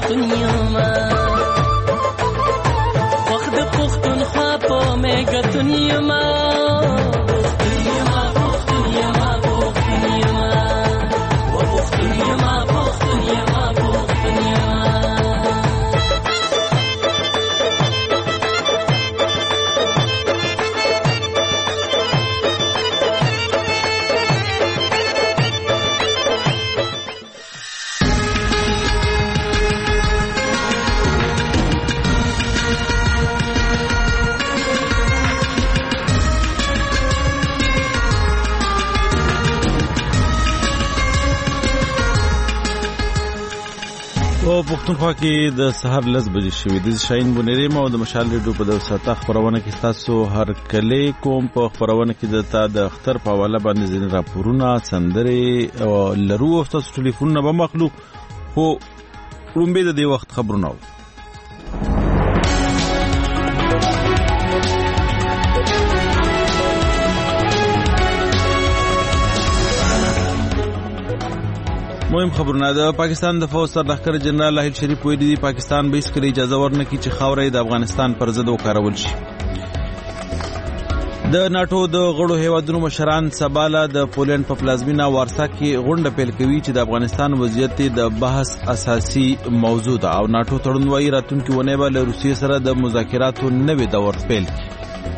پښتون یما وخت د پښتونخوا په میګتون یما پښتونخوا کې د سحر 10 بجې شوې د شاهین بونری مو د مشال ریډیو په دوسه خبرونه کې تاسو هر کله کوم په خبرونه کې د اختر په حواله باندې ځین راپورونه سندري او لرو او تاسو ټلیفون نه مخلو خو رومبه د وخت خبرونه مهم خبرونه د پاکستان د فوج سرلښکر جنرال لاهل شریف ویلي دی پاکستان به هیڅکله اجازه ورنکړي چې خاورې د افغانستان پر ضد وکارول شي. د ناتو د غړو هیوادونو مشران سباله د پولند په پلازمینه وارسا کې غونډه پیل کوي چې د افغانستان وضعیت د بحث اساسي موضوع ده او ناتو تړون وايي راتلونکي ونې به له روسیې سره د مذاکراتو نوې دور پیل کړي.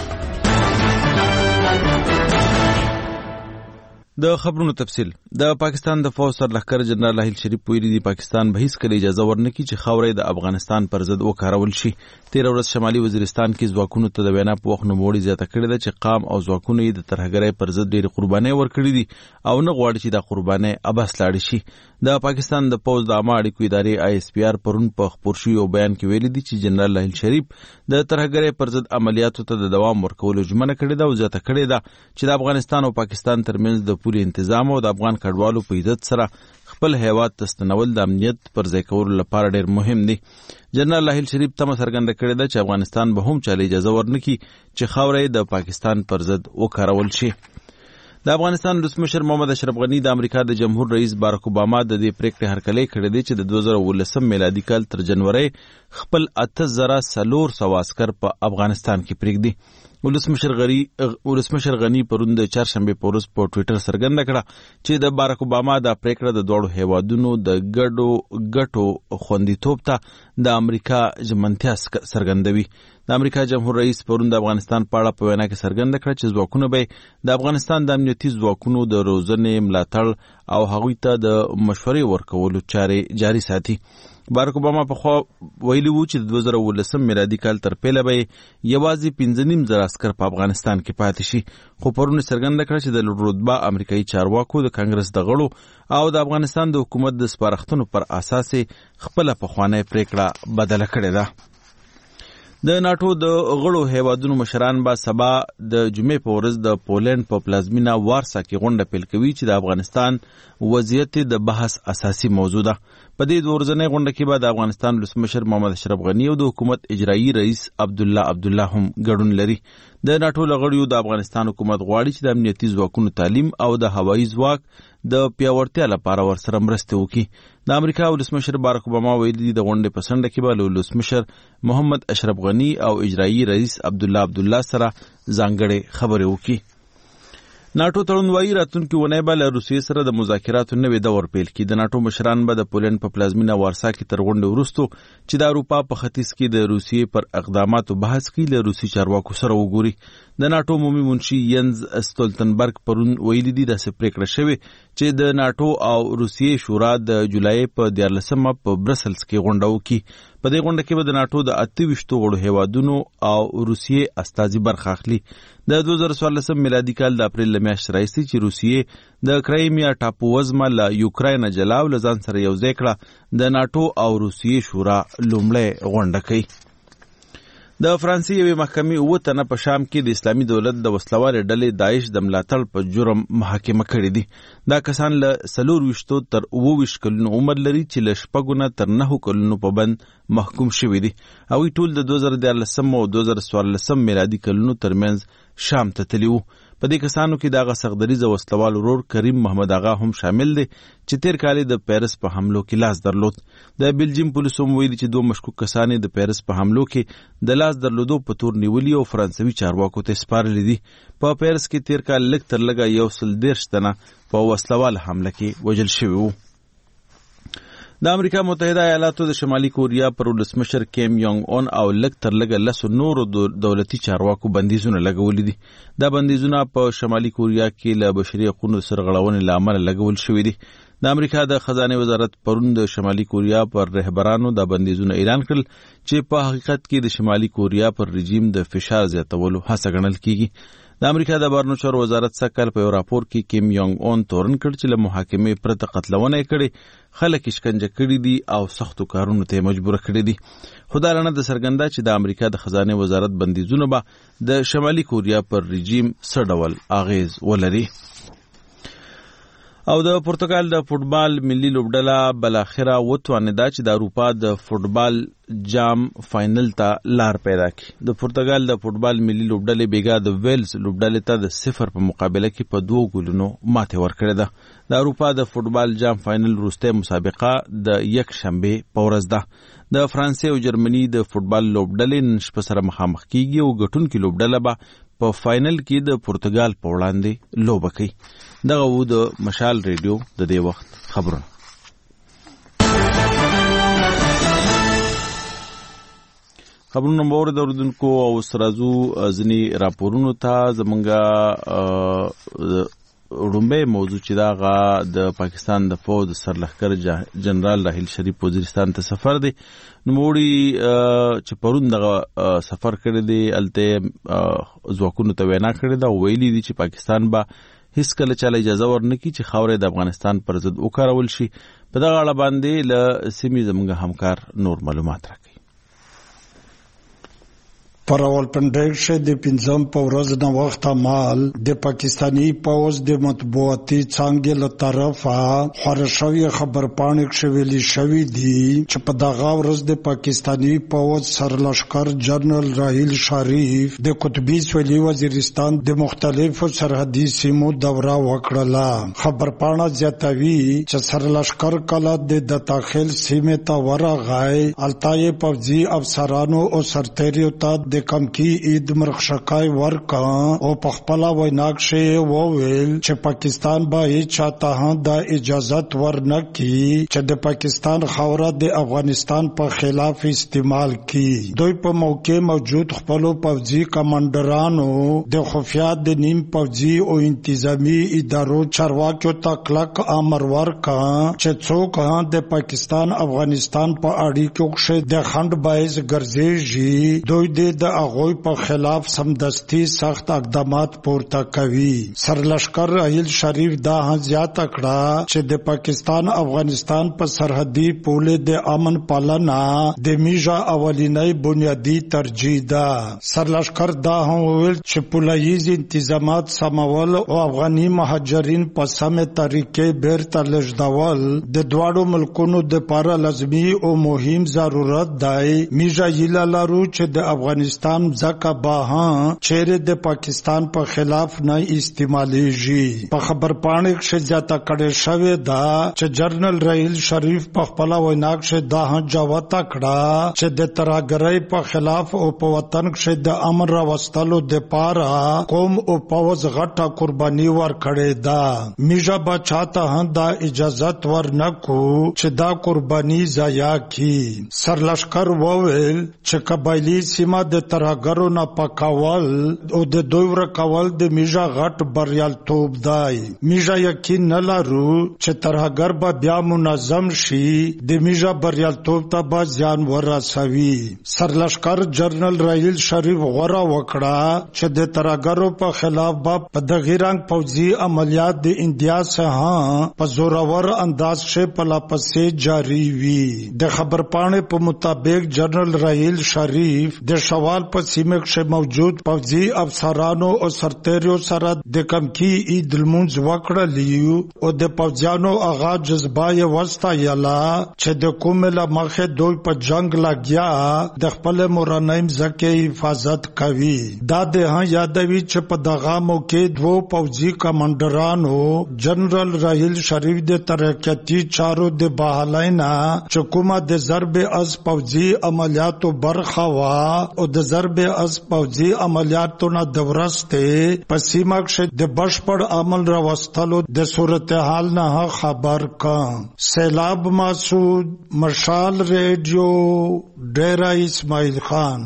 د خبرونو تفصیل د پاکستان د فوج سرلښکر جنرال لاهل شریف ویلي دی پاکستان به هیڅکله اجازه ورنکړي چې خاورې د افغانستان پر ضد وکارول شي. تیر ورځ شمالي وزیرستان کې ځواکونو ته د وینا په وخت نوموړي زیاته کړې ده چې قام او ځواکونو یې د ترهګرۍ پر ضد ډېرې قربانۍ ورکړې دي او نه غواړي چې دا قربانۍ ابس لاړې شي. د پاکستان د پوز د عامه اړیکو ادارې ISPR پرون په خپور شوي یو بیان کې ویلي دي چې جنرال لاهل شریف د ترهګرۍ پر ضد عملیاتو ته د دوام ورکولو ژمنه کړې ده او زیاته کړې ده چې د افغانستان او پاکستان ترمنځ د پولي تنظیم او د افغان کډوالو په عزت سره خپل هیواد ته ستنول د امنیت پر ځای کولو لپاره ډېر مهم دي. جنرال لاهل شریف تمه څرګنده کړې ده چې افغانستان به هم چاله اجازه ورنکړي چې خاورې د پاکستان پر ضد وکارول شي. د افغانستان ولسمشر محمد اشرف غنی د امریکا د جمهور رئیس باراک اوباما د دې پریکړې هرکلی کړی دی چې د 2019 میلادي کال تر جنوري خپل 8400 عسكر په افغانستان کې پریږدي. ولسمشر غنی پرون د چهارشنبه په ورځ په ټوئیټر څرګنده کړه چې د باراک اوباما د پریکړه د دوړو هیوادونو د ګټو خوندیتوب ته د امریکا ژمنتیا څرګندوي. د امریکا جمهور رئیس پرون د افغانستان په اړه په وینا کې څرګنده کړه چې ځواکونه به د افغانستان د امنیتي ځواکونو د روزنې ملاتړ او هغوی ته د مشورې ورکولو چارې جاري ساتي. باراک اوباما په خوا ویلي وو چې د 2019 میلادي کال تر پیله به یوازې 15,000 عسكر په افغانستان کې پاتې شي. خو پرون څرګنده کړه چې د لوړ رتبه امریکایي چارواکو د کانګرس د غړو او د افغانستان د حکومت د سپارښتنو پر اساس خپل پخوانی پریکړه بدله کړې ده. د ناتو د غړو هیوادونو مشران به سبا د جمعې په ورځ د پولند په پلازمینه وارسا کې غونډه پیل کوي چې د افغانستان وضعیت د بحث اساسي موضوع ده. په دې ورځنۍ غونډه کې به د افغانستان ولسمشر محمد اشرف غنی او د حکومت اجرایی رئیس عبدالله هم ګډون لري. د ناتو لغړیو د افغانستان حکومت غواړي چې د امنیتي ځواکونو تعلیم او د هوایي ځواک د پیاوړتیا لپاره ورسره مرسته وکړي. د امریکا ولسمشر باراک اوباما ویلي د غونډې په څنډه کې به ولسمشر محمد اشرف غنی او اجرایی رئیس عبدالله سره ځانګړې خبرې وکړي. ناتو تړون وايي راتلونکي ونې به له روسیې سره د مذاکراتو نوې دور پیل کړي. د ناتو مشران به د پولند په پلازمینه وارسا کې تر غونډې وروسته چې د اروپا په ختیځ کې د روسیې پر اقداماتو بحث کوي له روسي چارواکو سره وګوري. د ناتو عمومي منشي ینز استولتنبرګ پرون ویلي دي داسې پریکړه شوې چې د ناتو او روسیې شورا د جولای په 14 په برسلز کې غونډه وکړي. په دې غونډه کې به د ناتو د 28 غړو هیوادونو او روسیې استازي برخه اخلي. د 2014 میلادي کال د اپریل میاشتې راهیسې چې روسیې د کرایمیا ټاپووزمه له یوکراین جلا او له ځان سره یوځای کړه د ناتو او روسیې شورا لومړی غونډه کوي. د فرانسې یوې محکمې 9 تنه په شام کې د اسلامي دولت د وسلوالې ډلې داعش د ملاتړ په جرم محاکمه کړي دي. دا کسان له 24 تر 29 کلونو عمر لري چې له 6 تر 9 کلونو په بند محکوم شوي دي. هغوی ټول د 2014 او 2014 میلادي کلونو ترمنځ شام ته تللي وو. په دې کسانو کې د هغه سخدریز وسلوال ورور کریم محمد آغا هم شامل دی چې تیر کال د پیرس په حملو کې لاس درلود. د بلجیم پولیسو ویلي چې 2 مشکوک کسان د پیرس په حملو کې د لاس درلودو په تور نیولي او فرانسوي چارواکو ته سپارلي دي. په پیرس کې تیر کال لږ تر لږه 130 تنه په وسلوال حمله کې وژل شوي وو. د امریکا متحده ایالاتو د شمالي کوریا پر ولسمشر کیم یونګ اون او لږ تر لږه 10 نورو دولتي چارواکو بندیزونه لګولي دي. دا بندیزونه په شمالي کوریا کې له بشري حقوقو سرغړونې له امله لګول شوي دي. د امریکا د خزانه وزارت پرون د شمالي کوریا پر رهبرانو د بندیزونه اعلان کړل چې په حقیقت کې د شمالي کوریا پر رژیم د فشار زیاتولو هڅه ګڼل کیږي. د امریکا د بهرنیو چارو وزارت سکل په یو راپور کې کیم یونګ اون تورن کړ چې له محاکمې پرته قتلونه یې کړې، خلک شکنجه کړي دي او سختو کارونو ته مجبور کړي دي. خو دا لنه د څرګنده چې د امریکا د خزانه وزارت بندیزونه به د شمالي کوریا پر رژیم څه ډول اغیز ولري. او د پرتګال د فوټبال ملي لوبډله بلاخره وتوانېده چې د اروپا د فوټبال جام فائنل ته لار پیدا کړي. د پرتګال د فوټبال ملي لوبډلې بیګا د ویلز لوبډلې ته د 0 په مقابله کې په 2 ګولونو ماتې ورکړې ده. د اروپا د فوټبال جام فائنل وروستۍ مسابقه د یک شنبه په ورځ ده. د فرانسې او جرمني د فوټبال لوبډلې نن شپه سره مخامخ کیږي او ګټونکي لوبډله به په فائنل کې د پرتګال په وړاندې لوبه کوي. دغه وو د مشال ریډیو د دې وخت خبرونه. خبرونه مور د اردوونکو او سرازو ځنی راپورونو ته زمونږه رومبه موضوع چې داغه د پاکستان د فوج سرلښکر جنرال راحیل شریف وزیرستان ته سفر دی. نوموړي چې پرون دغه سفر کړی دی الته ځواکونو ته وینا کړې ده او ویلي دي چې پاکستان به هیڅ کله چاله اجازه ورنکړي چې خاورې د افغانستان پر ضد وکارول شي. په دغه اړه باندې له سیمې زموږ همکار نور معلومات راکوي. پر راولپنډۍ کښې د 5 په ورځ د وخت مال د پاکستاني پوځ د مطبوعاتي څانګې له طرفه خپاره شوې خبرپاڼې کښې ویلي شوي دي چې په دغه ورځ د پاکستاني پوځ سرلښکر جنرال راحیل شریف د قطبي سویلي وزیرستان د مختلفو سرحدي سیمو دوره وکړله. خبرپاڼه زیاتوي چې سرلښکر کله د داخل سیمې ته ورغی، هلته یې پوځي افسرانو او سرتېریو ته د کمکی عید مرخشکای ورکا او په خپل وینا کښې وویل چې پاکستان به هیڅ چاته د اجازت ورنکړي چې د پاکستان خاوره د افغانستان په خلاف استعمال کړي. دوی په موقع موجود خپلو پوځي کمانډرانو د خفیه د نیم پوځي او انتظامی ادارو چارواکیو ته کلک امر ورکا چې څوک د پاکستان افغانستان په اړیکو کښې د خنډ باعث ګرځېږي دوی د هغوی په خلاف سمدستي سخت اقدامات پورته کوي. سرلښکر راحیل شریف دا زیاته کړه چې د پاکستان افغانستان په سرحدي پولې د امن پالنه د میژه اولینی بنیادی ترجیح ده. سرلښکر دا هم وویل چې پولیس انتظامات سمول او افغاني مهاجرین په سمه طریقې بیرته لېږدول د دواړو ملکونو دپاره لازمي او مهم ضرورت دی. میژه هیله لرو چې د افغانستان ځکه به چیرې د پاکستان په خلاف نه استعمالیږي. په خبرپاڼې کښې زیاته کړې شوې ده چې جنرال راحیل شریف په خپله وینا کښې دا جوته کړه چې د ترهګرۍ په خلاف او په وطن کښې د امن راوستلو دپاره قوم او پوځ غټه قرباني ورکړې ده. میژه به چاته هم دا اجازت ورنکړو چې دا قرباني ضایع کړي. سرلښکر وویل چې قبایلي سیمه د ترهګرو نه پاکول او د دوی ورکول د میژه غټ بریالیتوب دی. میژه یقین نه لرو چې ترهګر به بیا منظم شي، د میژه بریالیتوب ته به زیان ورسوي. سرلښکر جنرال راحیل شریف غوره وکړه چې د ترهګرو په خلاف به په دغه رنګ پوځي عملیات د انډیا څخه په زورور انداز کښې پلاپسې جاری وي. د خبرپاڼې په مطابق جنرال راحیل شریف د شواهدو بنګوال په سیمه کې موجود پوځي افسرانو او سرتیرو سره د کمکی عید المنز وکړلیو او د پوځیانو هغه جذبه یې وستا یلا چې د کومه مخه دوی په جنگ لګیا د خپل مورنیم زکه حفاظت کوي. دا د یادوي چې په دغه موقع دوه پوځي کمانډرانو جنرال راهیل شریف د ترقیاتی چارو د بحالاینا چې کومه د ضرب از پوځي عملیاتو برخه وا او د ضرب از پوځي عملیاتو نه د ورسته په سیمه کې د بشپړ عمل راوستلو د صورتحال نه خبر کړ. سیلاب مسعود، مشال ریډیو، ډیرا اسماعیل خان.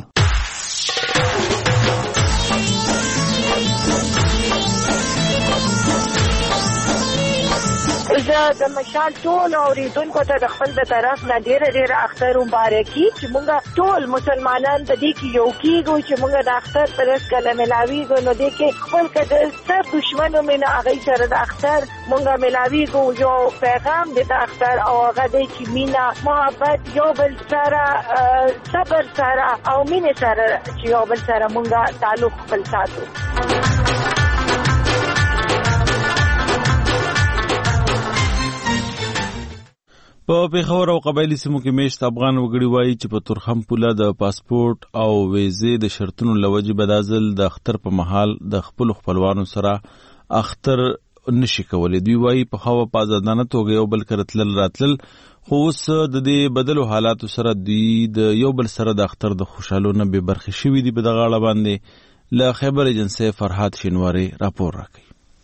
د مشال ټول اوریدونکو ته د خپل د طرف نه ډیره اختر مبارکي چې مونږ ټول مسلمانان د دې کې یو کېږو چې مونږ د اختر پر ورځ کله ملاویږو نو دې کې خپل کده سب دشمنو مینه هغه سره د اختر مونږ ملاویږو یو پیغام د اختر او هغه د چې مینا محبت یو بل سره صبر سره او مینه سره چې یو بل سره مونږ تعلق خپل ساتو. په پیښور او قبایلی سیمو کې میشت افغان وګړي وایي چې په تورخم پوله د پاسپورت او ویزې د شرطونو لوجې بدازل د اختر په محل د خپل خپلوانو سره اختر نشي کولای. دوی وایي په خوا په آزادانه توګه یو بل کرتل راتلل، خو اوس د دې بدلو حالاتو سره دوی د یو بل سره د اختر د خوشحالو نه بې برخې شوي دي. په دغه اړه باندې له خیبر ایجنسۍ فرحات شینواری راپور راکوي.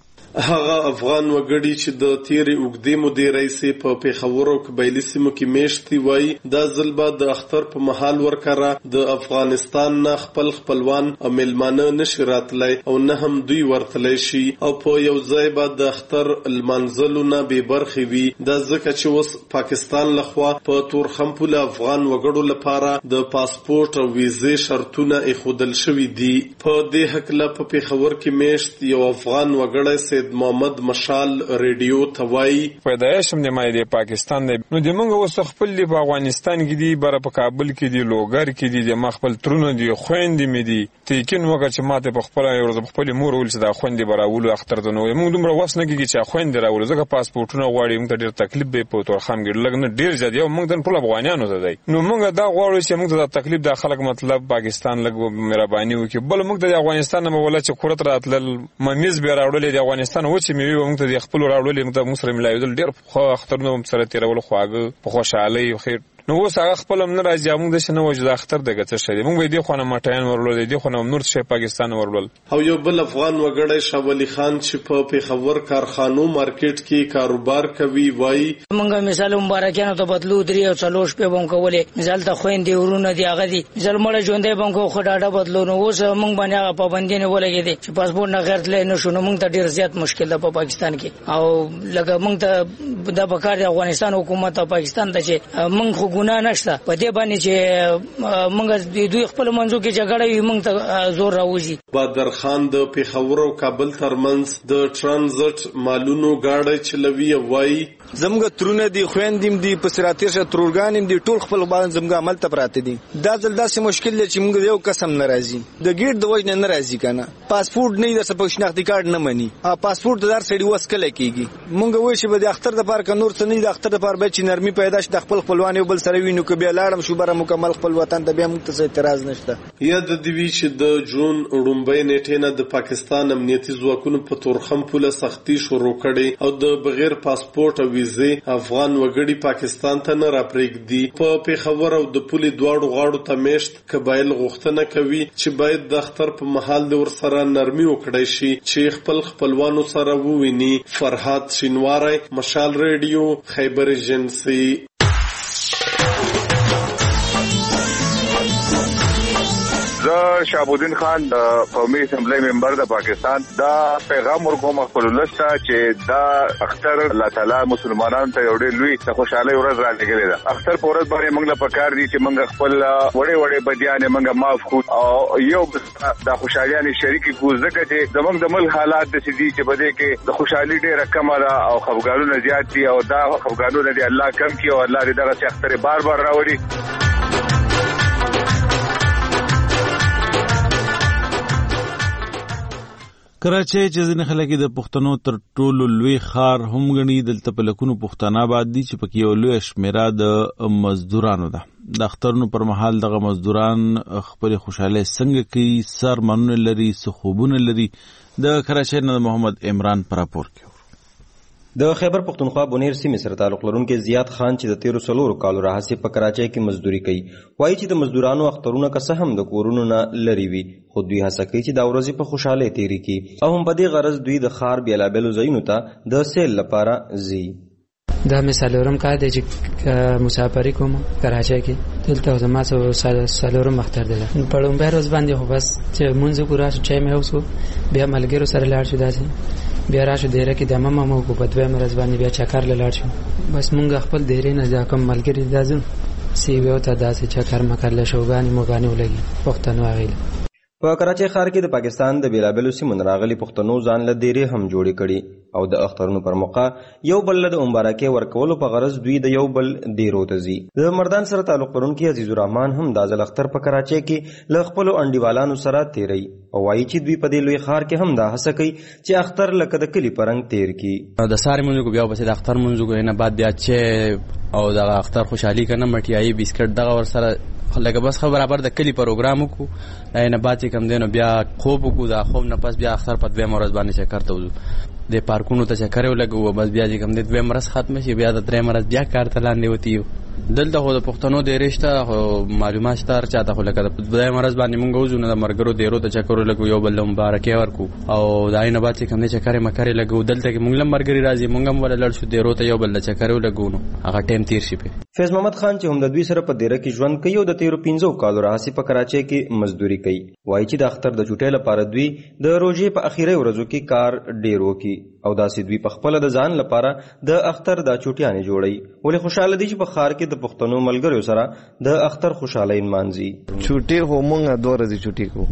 هغه افغان وګړي چې د تیرې اوږدې مودې راهیسې په پیښور او قبایلي سیمو کې میشتي وایي دا ځل به د اختر په مهال ورکره د افغانستان نه خپل خپلوان او میلمانه نشي راتلی او نه هم دوی ورتلی شي او په یو ځای به د اختر لمانځلو نه بې برخې وي. دا ځکه چې اوس پاکستان لخوا په تورخم پوله افغان وګړو لپاره د پاسپورت او ویزې شرطونه ایښودل شوي دي. په دې هکله په پیښور کې میشت یو افغان وګړی محمد مشال ریډیو توای پیدایشم د مې د پاکستان دی نو د موږ اوس خپل دی په افغانستان کې دی بر په کابل کې دی لوګر کې دی د مخبل ترونه دی خويندې مې دی تیکن وګه چې ماته په خپل یو خپل مور ول چې دا خويندې براولو اختر د نو موږ دومره وسنه کې چې خويندې راولو ځکه پاسپورتونه غواړي موږ ډیر تکلیف به په تور خام ګر لګنه ډیر زیات یو موږ د ټول افغانانو ته دی نو موږ دا غواړو چې موږ د تکلیف د خلک مطلب پاکستان لګ مهرباني وکي بل موږ د افغانستان نه ولا چې قرت راتل ممیز به راوړل د افغانستان و چې میوي موږ ته خپل راوړل موږ ته مسلمان لایدل ډیر خو اخترونه سره تیرول خواږه په خوشحالي خیر نو اوس هغه خپل هم نه راځي موږ د شنو وجه د اختر دغه څه شری موږ به دې خو نه مټیان ورول دې خو نه نور څه پاکستان ورول او یو بل افغان وګړی شاولی خان چې په پیښور کارخانو مارکیټ کې کاروبار کوي وای موږ مثال مبارکانو ته بدلو دري او چلوش په بم کولې مثال ته خويندې ورونه دی هغه دي مثال مړ ژوندې بم کو خډاډه بدلو نو اوس موږ باندې پابندي نه ولګې دي چې پاسپورت نه غیر تل نه شو موږ ته ډیر زیات مشکل ده په پاکستان کې او لکه موږ ته د بکار د افغانستان حکومت او پاکستان ته چې موږ خو ګناه نشته په دې باندې چې موږ دوی خپل منځو کې جګړه وي موږ ته زور راوځي. بدر خان د پیښور او کابل ترمنځ د ترانزیت مالونو گاډي چلوي وای زموږ ترونه دي خويندیم دي په سراتیر شه ترورګانیم دي ټول خپل باندې زموږ عمل ته پراته دي دا ځل داسې مشکل دی چې موږ یو قسم ناراضي د ګیټ د وجه نه راضي کنه پاسپورت نه د سپو شناختی کارت نه مني پاسپورت دار سړي وسکل کیږي موږ وای چې د اختر د پار کنور څه نه د اختر د پار به چې نرمي پیدا شي د خپل خپلوان یو بل سره وینو کې بیا لاړم شو بره مکمل خپل وطن ته بیا موږ ته اعتراض نشته. یا د دوی چې د جون وړومبۍ نیټه نه د پاکستان امنیتي ځواکونو په تورخم پوله سختي شروع کړي او د بغیر پاسپورت او ویزې افغان وګړي پاکستان ته نه راپرېږدي. په پیښور او د پولې دواړو غاړو ته میشت قبایل غوښتنه کوي چې باید د اختر په محل د ورسره نرمي وکړی شي چې خپل خپلوانو سره وویني. فرحات شینواری، مشال ریډیو، خیبر ایجنسۍ. شابودین خان د قومي اسمبلی ممبر د پاکستان دا پیغام ورکوم خپل لسته چې دا اختر الله تعالی مسلمانانو ته یو ډېر لوی د خوشحالۍ ورځ را لګلې ده. اختر په ورځ باندې موږ له پکار دي چې موږ خپل وړې بدیان موږ معاف کړو او یو د خوشحالۍ شریک کو ځکه چې زموږ د ملک حالات د سدي چې بده کې د خوشحالۍ ډېر کم ده او خفګانونه زیات دي او دا خفګانونه دي الله کم کړي او الله دې دغه اختر بار راوړي. کراچۍ چې ځینې خلک د پښتنو تر ټولو لوی ښار هم ګڼي، دلته په لکونو پښتانه آباد دي چې پکې یو لویه شمېره د مزدورانو ده. د اخترونو پر مهال دغه مزدوران خپلې خوشحالۍ څنګه کوي، څه ارمانونه لري، څه خوبونه لري. د کراچۍ نه محمد عمران په راپور کې. د خیبر پختونخوا بونیر سیمې سره تعلق لرونکي زیات خان چې د 13 کالو راهیسې په کراچۍ کې مزدوري کوي، وایي چې د مزدورانو اخترونه که څه هم د کورونو نه لرې وي، خو دوی هڅه کوي چې دا ورځې په خوشحالۍ تېرې کړي او هم په دې غرض دوی د ښار بېلابېلو ځایونو ته د سیل لپاره ځي. دا مې څلورم کال دی چې مسافري کوم کراچۍ کې، دلته زما څلورم اختر دی. په لومړۍ ورځ باندې خو بس چې مونځ وکړو، راشو چای مې وڅښو، بیا ملګرو سره لاړ شو، داسې بیا راشو دیره کې دمه مو وکړو، په دویمه ورځ باندې بیا چکر لاړ شو. بس مونږ خپل دیرې نه دا کوم ملګري دا ځو سیویو ته داسې چکر مکر له شوګانې موګانې ولګي پښتنو هغې. په کراچۍ ښار کې د پاکستان د بیلابېلو سیمو نه راغلي پښتنو ځان له دیرې هم جوړې کړي او د اخترونو پر موقع یو بل له د مبارکۍ ورکولو په غرض دوی د یو بل دیرو ته ځي. د مردان سره تعلق لرونکي عزیز الرحمن هم دا ځل اختر په کراچۍ کې له خپلو انډیوالانو سره تیروي او وایي چې دوی په دې لوی ښار کې هم دا هڅه کوي چې اختر لکه د کلي په رنګ تیر کړي. د ساري منځو بیا پسې د اختر منځو کو نه بعد بیا چې او د اختر خوشحالي کنه مټیایي بسکټ دغه ور سره لکه بس خو برابر د کلی پروګرام وکړو، نه بعد چې کم دینو بیا خوب وکړو، دا خوب نه پس بیا اختر په دویمه ورځ باندې چکر ته وځو، د پارکونو ته چکر ولګو، بس بیا چې کم دی دویمه ورځ ختمه شي بیا د درېیمه ورځ بیا کار ته لاندې وتي یو. دلته خو د پښتنو دیرې شته، خو معلومات شته هر چاته، خو لکه د دویمه ورځ باندې مونږ وځو نو د مرګرو دیرو ته چکر ولګو، یو بل له مبارکۍ ورکو او د هغې نه بعد چې کم دی چکرې مکرې لګو. دلته کې مونږ له ملګري راځي، مونږ هم وله لړ شو دیرو ته، یو بل له چکرې ولګو نو هغه ټایم تیر شي پې. فیض محمد خان چې هم د دوی سره په دیره کې ژوند کوي او د 13 کالو راهیسې په کراچۍ کې مزدوري کوي، وایي چې د اختر د چوټۍ لپاره دوی د روژې په اخیری ورځو کې کار ډېر وکړي او داسې دوی په خپله د ځان لپاره د اختر دا چوټیانې جوړوي. ولې خوشحاله دي چې په ښار کې د پښتنو ملګریو سره د اختر خوشحالۍ نمانځي. چوټۍ خو مونږ 2 ورځې چوټۍ کوو،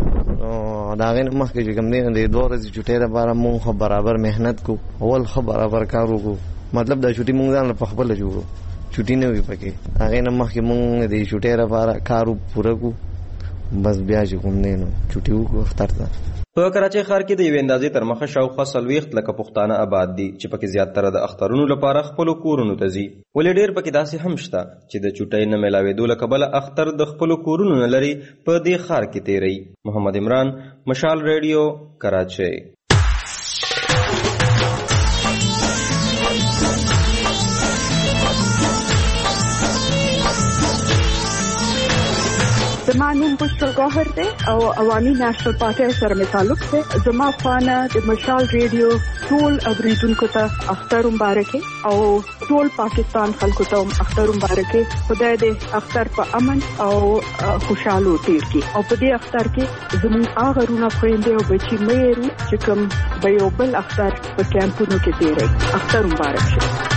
د هغې نه مخکې چې کوم دی د 2 ورځې چوټۍ لپاره مونږ خو برابر محنت کوو، اول ښه برابر کار وکړو، مطلب دا چوټۍ مونږ ځان په خپله جوړو، چوټۍ نه وي پکې. هغې نه مخکې مونږ د چوټۍ لپاره کار پوره کړو، بس بیا چې کوم دی نو چوټۍ وکړو اختر ته. په کراچۍ ښار کې د یوې اندازې تر مخه شاوخوا 40 لکه پښتانه آباد دي چې پکې زیاتره د اخترونو لپاره خپلو کورونو ته ځي، ولې ډېر پکې داسې هم شته چې د چوټۍ نه میلاوېدو له کبله اختر د خپلو کورونو نه لري په دې ښار کې تیروي. محمد عمران، مشال ریډیو، کراچۍ. زما نوم بشرا ګوهر دی او عوامي نېشنل پارټۍ سره مې تعلق دی. زما خواله د مشال ریډیو ټول اوریدونکو ته اختر مبارکي او ټول پاکستان خلکو ته اختر مبارکي. خدای دې اختر په امن او خوشحالو تیر کړي او په دې اختر کې زموږ هغه وروڼه خویندې او بچي مې یې چې کوم به یو بل اختر په کیمپونو کې تیروي. اختر مبارک شه.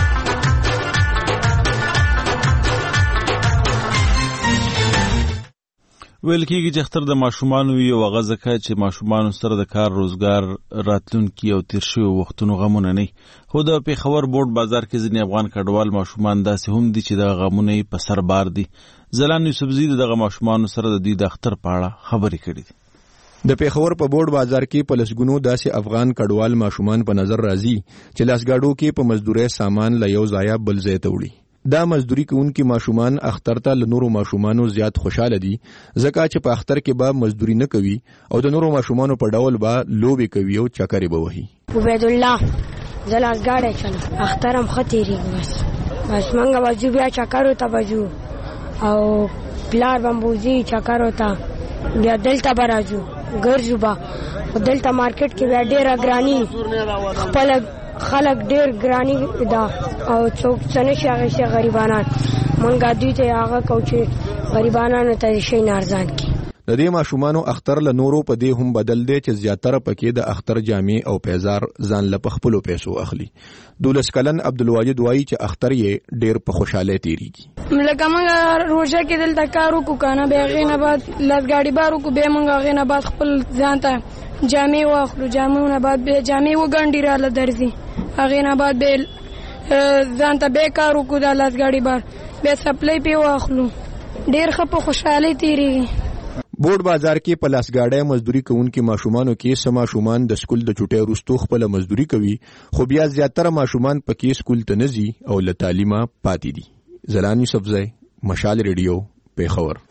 ویل کېږي چې اختر د ماشومانو وي او هغه ځکه چې ماشومانو سره د کار روزګار راتلونکي او تیر شوي وختونو غمونه نه، خو د پېښور بورډ بازار کې ځینې افغان کډوال ماشومان داسې هم دي چې دغه غمونه یې په سر بار دي. ځلان یوسفزي دغه ماشومانو سره د دوی د اختر په اړه خبرې کړې دي. د پېښور په بورډ بازار کې په لسګونو داسې افغان کډوال ماشومان په نظر راځي چې لاسګاډو کې په مزدورۍ سامان له یو ځایه بل ځای ته وړي. دا مزدوري کوونکي ماشومان اختر ته له نورو ماشومانو زیات خوشاله دي ځکه چې په اختر کې به مزدوري نه کوي او د نورو ماشومانو په ډول به لوبې کوي او چکرې به وهي. عبید الله زه لاسګاډی چلوم، اختر هم ښه تېرېږي، بس موږ به ځو بیا چکرو ته به ځو او پلار به م بوځي چکرو ته، بیا دلته به راځو ګرځو به، خو دلته مارکیټ کې بیا ډېره ګراني، خپله خلک ډېر ګراني ده او څوک څه نشي اخیستی غریبانان. مونږ دوی ته هغه کوو چې غریبانانو ته شی نه ارزان کړي. د دې ماشومانو اختر له نورو په دې هم بدل دی چې زیاتره پکې د اختر جامې او پیزار ځان له په خپلو پیسو اخلي. 12 کلن عبدالواجد وایي چې اختر یې ډېر په خوشحالۍ تېرېږي. لکه موږ روژه کې دلته کار وکړو که نه، بیا هغې نه بعد لاسګاډي بار وکړو، بیا موږ هغې نه بعد خپل ځان ته جامې واخلو، جامو نه بعد بیا جامې وګنډي راله درځي، هغې نه بعد بیا ځان ته بیا کار وکړو دا لاسګاډي بار، بیا سپلی پې واخلو، ډېر ښه په خوشحالۍ تېرېږي. بورډ بازار کې په لاسګاډۍ مزدوري کوونکو ماشومانو کې سم ماشومان د سکول د چټي وروسته خپل مزدوري کوي، خو بیا زیاتره ماشومان پکې سکول ته نه ځي او له تعلیمه پاتې دي. زلان یوسفزی، مشال ریډیو، پیښور.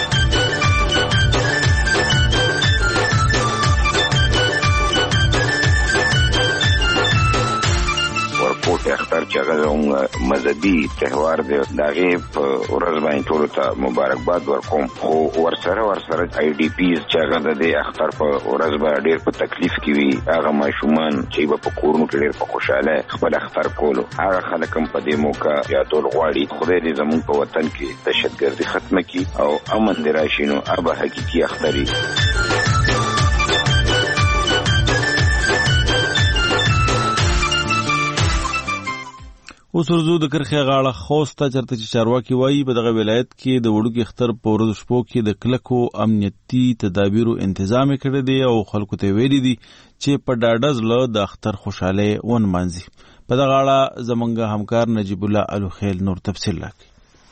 ورکوټ اختر چې هغه مذهبي تهوار دی، د هغې په ورځ باندې ټولو ته مبارکباد ورکوم. خو ورسره آی ډي پیز چې هغه د دې اختر په ورځ به ډېر په تکلیف کې وي، هغه ماشومان چې به په کورونو کې ډېر په خوشحاله خپل اختر کولو، هغه خلک هم په دې موقع یادول غواړي. خدای دې زموږ په وطن کې دهشتګردي ختمه کړي او امن دې راشي، نو هغه حقیقي اختر وي. اوس ورځو د کرخې غاړه خوست ته چرته چې چارواکي وایي په دغه ولایت کې د وړوکي اختر په ورځو شپو کې د کلکو امنیتي تدابیرو تنظیم کړی دی او خلکو ته ویلي دي چې په ډاډه زړه د اختر خوشحالۍ ونمانځي. په دغه اړه زموږ همکار نجیب الله الوخیل نور تفصیل راکړي.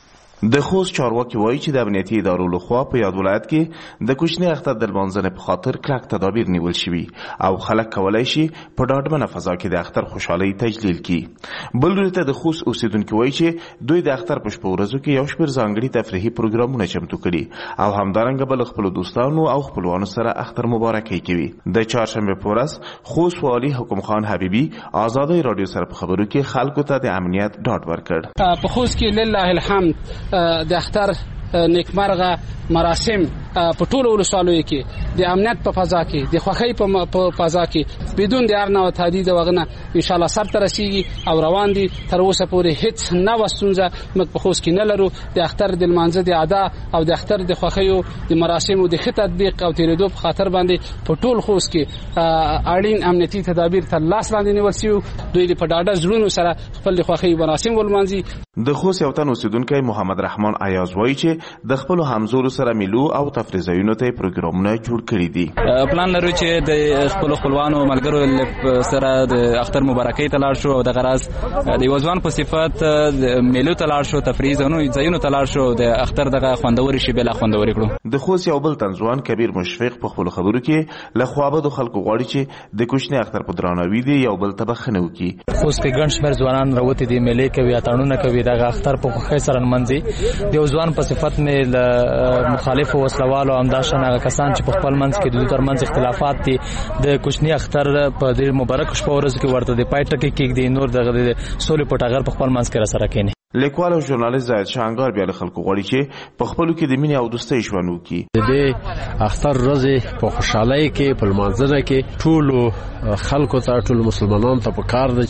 د خوست چارواکي وایي چې د امنیتي ادارو لخوا په یاد ولایت کې د کوچني اختر د لمانځنې په خاطر کلک تدابیر نیول شوي او خلک کولی شي په ډاډمنه فضا کې د اختر خوشحالۍ تجلیل کړي. بل لوري ته د خوست اوسیدونکي وایي چې دوی د اختر په شپو ورځو کې یو شمېر ځانګړي تفریحي پروګرامونه چمتو کړي او همدارنګه به له خپلو دوستانو او خپلوانو سره اختر مبارکۍ کوي. د چهارشنبې په ورځ خوست والي حکم خان حبیبي آزادۍ راډیو سره په خبرو کې خلکو ته د امنیت ډاډ ورکړ. په خوست کې لله الحمد د اختر نیکمرغه مراسم په ټولو ولسوالیو کې د امنیت په فضا کې د خوښۍ په فضا کې بدون د هر نوع تهدید وغنه ان شاء الله سرته رسیږي او روان دي. تر اوسه پورې هیڅ نه وستونزه موږ په خوست کې نه لرو. د اختر د لمانځه د ادا او د اختر د خوښیو د مراسمو د ښه تطبیق او تیرېدو په خاطر باندې په ټول خوست کې اړین امنیتي تدابیر تر لاس لاندې نیول شوي. دوی په ډاډه زړونو سره خپل د خوښۍ مراسم ولمانځي. د خوست یو تن اوسیدونکی محمد رحمان ایاز وایي چې د خپلو همزولو سره میلو او تفریح ځایونو ته پروګرامونه جوړ کړي دي. پلان لرو چې د خپلوانو ملګرو سره د اختر مبارکۍ ته لاړ شو او د غراز د یو ځوان په صفت میلو ته لاړ شو، تفریح ځایونو ته لاړ شو، د اختر دغه خوندوري شی بل خوندوري کړو. د خوست یو بل تن ځوان کبیر مشفق په خپل خبرو کې له خوابدو خلکو غواړي چې د کوچني اختر په درناوي دی یو بل ته بخنه وکړي. خوست کې ګڼ شمېر ځوانان راوتي دي، میلې کوي، اتڼونه کوي، دغه اختر په خوښۍ سره نمانځي. د یو ځوان په صفت مې له مخالفو وسلوالو همداشان هغه کسان چې په خپل منځ کې د دوی ترمنځ اختلافات دي د کوچني اختر په دې مبارک شپه ورځ کې ورته د پای ټکی کېږدي، نور دغه د سولې په ټغر په خپل منځ کې راسره کېني. لیکوال او ژورنالیست زاهد شانګار بیا له خلکو غواړي چې په خپلو کې د مینې او دوستۍ ژوند وکړي. د دې اختر ورځې په خوشحالۍ کې په لمانځنه کې ټولو خلکو ته، ټولو مسلمانانو ته پکار ده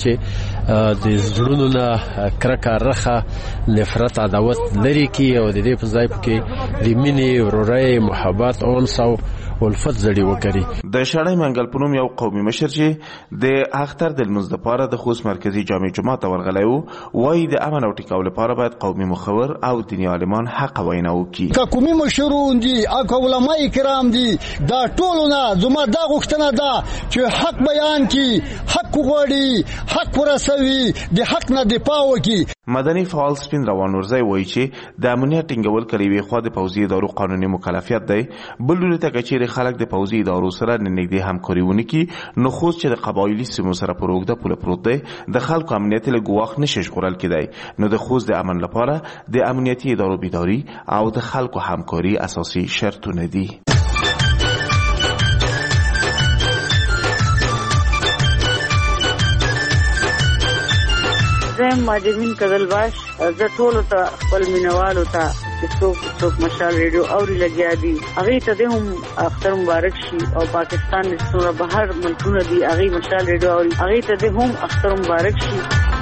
چې د زړونو نه کرکه، رخه، نفرت، عداوت لرې کړي او د دې په ځای کې د مینې، ورورۍ، محبت، انس او الفت زړی وکړي. د شړۍ منګل په نوم یو قومي مشر چې د اختر د لمونځ لپاره د خوست مرکزي جامع جومات ته ورغلی و، وایي د امن او ټیکاو لپاره باید قومي مخور او دیني عالمان حق وینا وکړي. که قومي مشرون دي او علماء کرام دي، دا ټولونه زما دا غوښتنه ده چې حق بیان کړي، حق وغواړي، حق ورسوي، د حق نه دفاع وکړي. مدني فعال سپین روان ورځی وایي چې د امنیت ټینګول کړي وي خو د پوځي ادارو قانوني مکلفیت دی. بل لوري ته کچېرې خلک د پوځي ادارو سره نږدې همکاري ونه کړي، نو خوست چې د قبایلي سیمو سره پر اوږده پوله پروت دی د خلکو امنیت له ګواښ نشي ژغورل کېدی. نو د خوست د امن لپاره د امنیتي ادارو بیداري او د خلکو همکاري اساسي شرطونه دي. زم ماجمین کدلباش زه ټولو ته خپل مینوالو ته چې څوک مشال ریډیو اوري لګیا دي هغې ته دې هم اختر مبارک شي او پاکستان د څومره بهر ملکونه دي هغې مشال ریډیو اوري هغې ته دې هم اختر مبارک شي.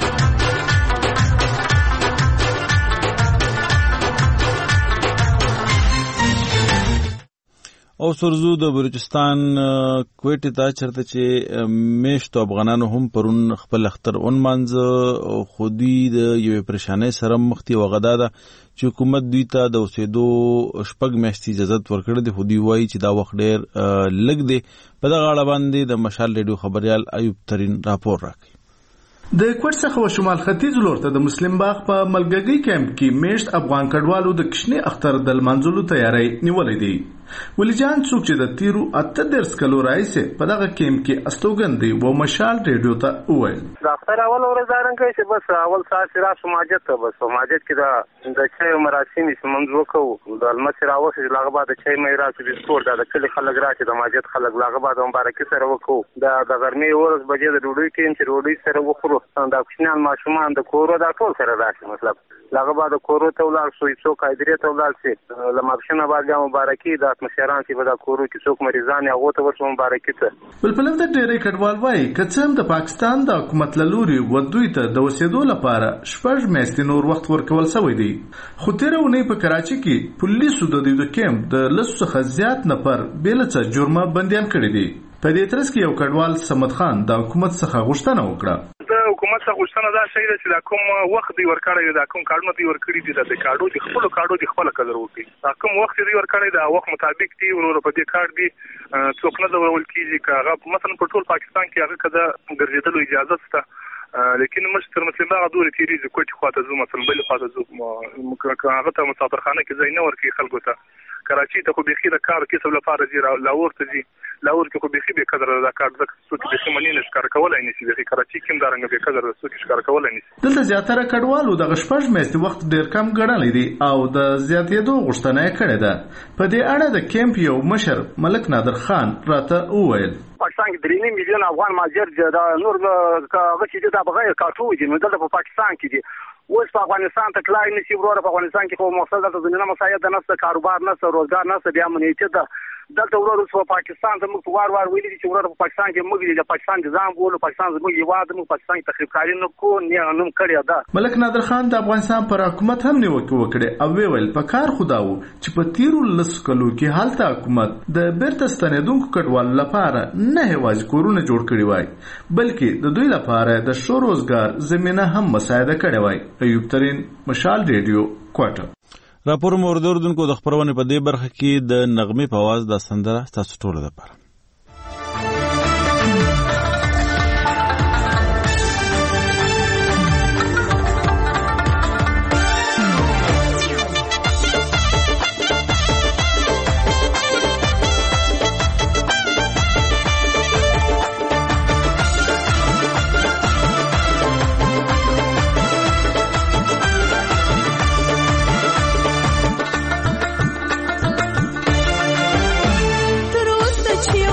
او سرزو د بلوچستان کویټې ته چرته چې میشتو افغانانو هم پرون خپل اختر ونمانځه، خو دوی د یوې پریشانۍ سره مخ دي او هغه دا ده چې حکومت دوی ته د اوسېدو 6 میاشتې اجازت ورکړې ده، خو دوی وایي چې دا وخت ډېر لږ دی. په دغه اړه باندې د مشال ریډیو خبریال ایوب ترین راپور راکړي. د کوټ څخه شمال ختیځ لور ته د مسلم باغ په ملګری کیمپ کې میشت افغان کډوالو د کشنی اختر د لمانځلو تیاری نیولې دي. ولی جان څوک چې د تیرو 18 کلو راځي په دغه کیمپ کې استوګندي و مشال ریډیو ته وویل د اختر اول ورځ ځانګړی چې بس اول ساعت را سماجت ته بس سماجت کې د چای مراسم سمونځ وکړو د المس راوخه لاغه بعد چای مې راځي د سپور د کلی خلک راځي د ماجت خلک لاغه بعد مبارکي سره وکړو د غرمې ورځ بجې د ډوډۍ ټیم چې ډوډۍ سره وخورو د کوچنیان ماشومان د کورو د ټول سره راشي مطلب لاغه بعد کورو ته ولاړ شو څوک ایدرې ته ولاړ شي لمابشنه بعد مبارکي د مشران چې د کورو کې څوک مریضان هغه ته ورسوم مبارکي ته بلبل د ډېرې کډوال وای کڅم د پاکستان د حکومت لوري ودوی ته د وسیدو لپاره شپږ میاشتې نور وخت ورکول شوی دی خو تیرونه په کراچي کې پولیسو د دې کیمپ د لسو څخه زیات نفر بیلڅ جرمه بنديان کړی دي په دې ترڅ کې یو کډوال صمد خان د حکومت څخه غوښتنه وکړه د حکومت څخه غوښتنه دا شي چې د کوم وخت دی ورکړی دا کوم کارونه دی ورکړي دي د کارډو د خپل کارډو د خپل قدر وکړي دا کوم وخت دی ورکړی دا وخت مطابق دی ورور په دې کارت دی څوک نه ډول کیږي کاغه مثلا په ټول پاکستان کې هغه کده ګرځیدلو اجازه شته لیکن مشتر مسلم دا دوره تیری چې کوټي خواته زو مثلا بل خواته زو هغه ته مسافرخانه کې ځای نه ورکړي خلکو ته کراچي ته خو بيخي د کار کې څه لپاره زیرا لاور ته دي لاور کې خو بيخي به قدر د کار د څوک به سیمنی نشکار کولای نشي بيخي کراچي کې دارنګ به قدر د څوک نشکار کولای نشي دلته زیاتره کډوالو د غشپږ میاشتې وخت ډیر کم ګڼل دي او د زیاتېدو غوښتنه یې کړې ده په دې اړه د کیمپ یو مشر ملک نادر خان راته وویل پاکستان کې 3 میلیون افغان مهاجر د نور هغه چې د بغیر کارتو دي نو دلته په پاکستان کې دي اوس په افغانستان ته کلای نشي ورور په افغانستان کې خو مقصد د زمينه مسایل نه کاروبار نه روزګار نه بیا امنیت ده دلته ورور په پاکستان ته موږ وار ویلي چې ورور په پاکستان کې موږ د پاکستان نظام بولو پاکستان زموږ یواد موږ پاکستان تخریب کاری نه کو نه نوم کړی ده ملک نادر خان د افغانستان پر حکومت هم نیوکه وکړه او ویل په کار خداو چې په تیرو لس کلو کې حالت حکومت د بیرته ستنیدونکو کډوال لپاره نه هواج کورونه جوړ کړی وای بلکې د دوی لپاره د شو روزګار زمينه هم مساعده کړی وای ایوب ترين مشال ریډیو کوټه راپور موردوردونکو د خبرونه په دې برخه کې د نغمه په आवाज د سندره تاسو ټول لپاره چې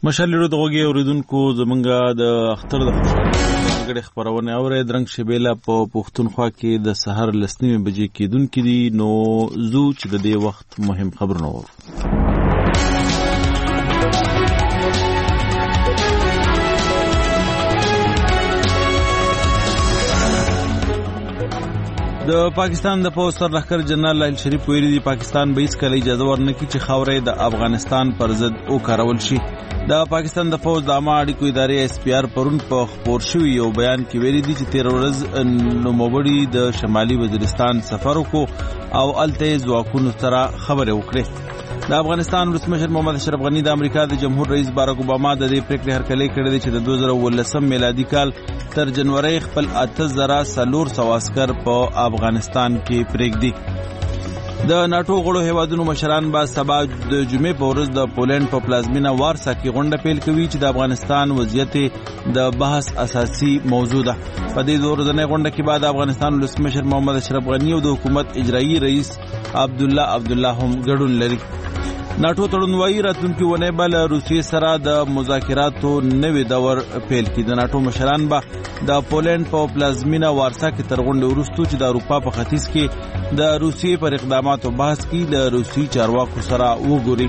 مشالې د غوږی اوریدونکو زمونږه د اختر د خوشحالۍ خبرونه اوري درنګ شبيله په پښتونخوا کې د سحر لسنیمه بجې کېدونکې دي نو زو چې د دې وخت مهم خبرونه ورو د پاکستان د پوځ سرلښکر جنرال لاهل شریف ویلي دی پاکستان به هیڅ کله اجازه ورنکړي چې خاورې د افغانستان پر ضد وکارول شي. د پاکستان د پوځ د عامه اړیکو ادارې اس پی آر پرون په خبر شوی یو بیان کې ویلي دی چې 13 ورځ نوموړي د شمالي وزیرستان سفر وکړ او الته ځواکونو سره خبرې وکړې. د افغانستان ولسمشر محمد اشرف غنی د امریکا د جمهور رئیس باراک اوباما د دې پریکړې هرکلی کړی دی چې د 2019 میلادي کال تر جنوري خپل 8400 عسكر په افغانستان کې پرېږدي. د ناتو غړو هیوادونو مشران به سبا د جمعې په ورځ د پولند په پلازمینه وارسا کې غونډه پیل کوي چې د افغانستان وضعیت د بحث اساسي موضوع ده. په دې ورځنۍ غونډه کې بعد افغانستان ولسمشر محمد اشرف غنی او د حکومت اجرایی رئیس عبدالله هم ګډون لري. ناتو تړون وايي راتلونکي ونې بل روسیې سره د مذاکراتو نوې دور پیل کړي. د ناتو مشران به د پولند په پلازمینه وارسا کې تر غونډې وروسته چې د اروپا په ختیځ کې د روسیې پر اقداماتو بحث کوي له روسي چارواکو سره وګوري.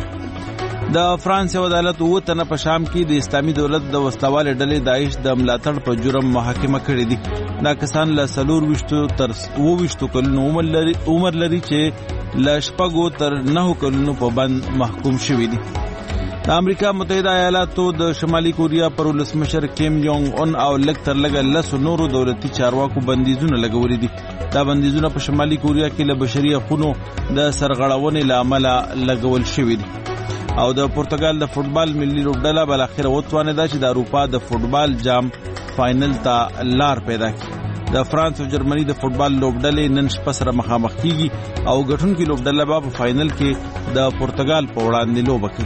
د فرانس عدالت وو تنه په شام کې د اسلامي دولت د وسلوال ډلې داعش د ملاتړ په جرم محاکمه کړي دي. دا کسان له 24 تر 29 کلونو عمر لري چې له 6 تر 9 کلونو په بند محکوم شوي دي. د امریکا متحده ایالاتو د شمالي کوریا پر ولسمشر کیم جونګ اون او لږ تر لږه 10 نورو دولتي چارواکو بندیزونه لګولي دي. دا بندیزونه په شمالي کوریا کې له بشري حقوقو د سرغړونې له امله لګول شوي دي. او د پرتګال د فوتبال ملي لوبډله بل اخر وتوانیده چې د اروپا د فوتبال جام فائنل ته لار پیدا کړي. د فرانس او جرمني د فوتبال لوبډلې نن شپه سره مخامخ کیږي او ګټونکي لوبډله به په فائنل کې د پرتګال په وړاندې لوبه کوي.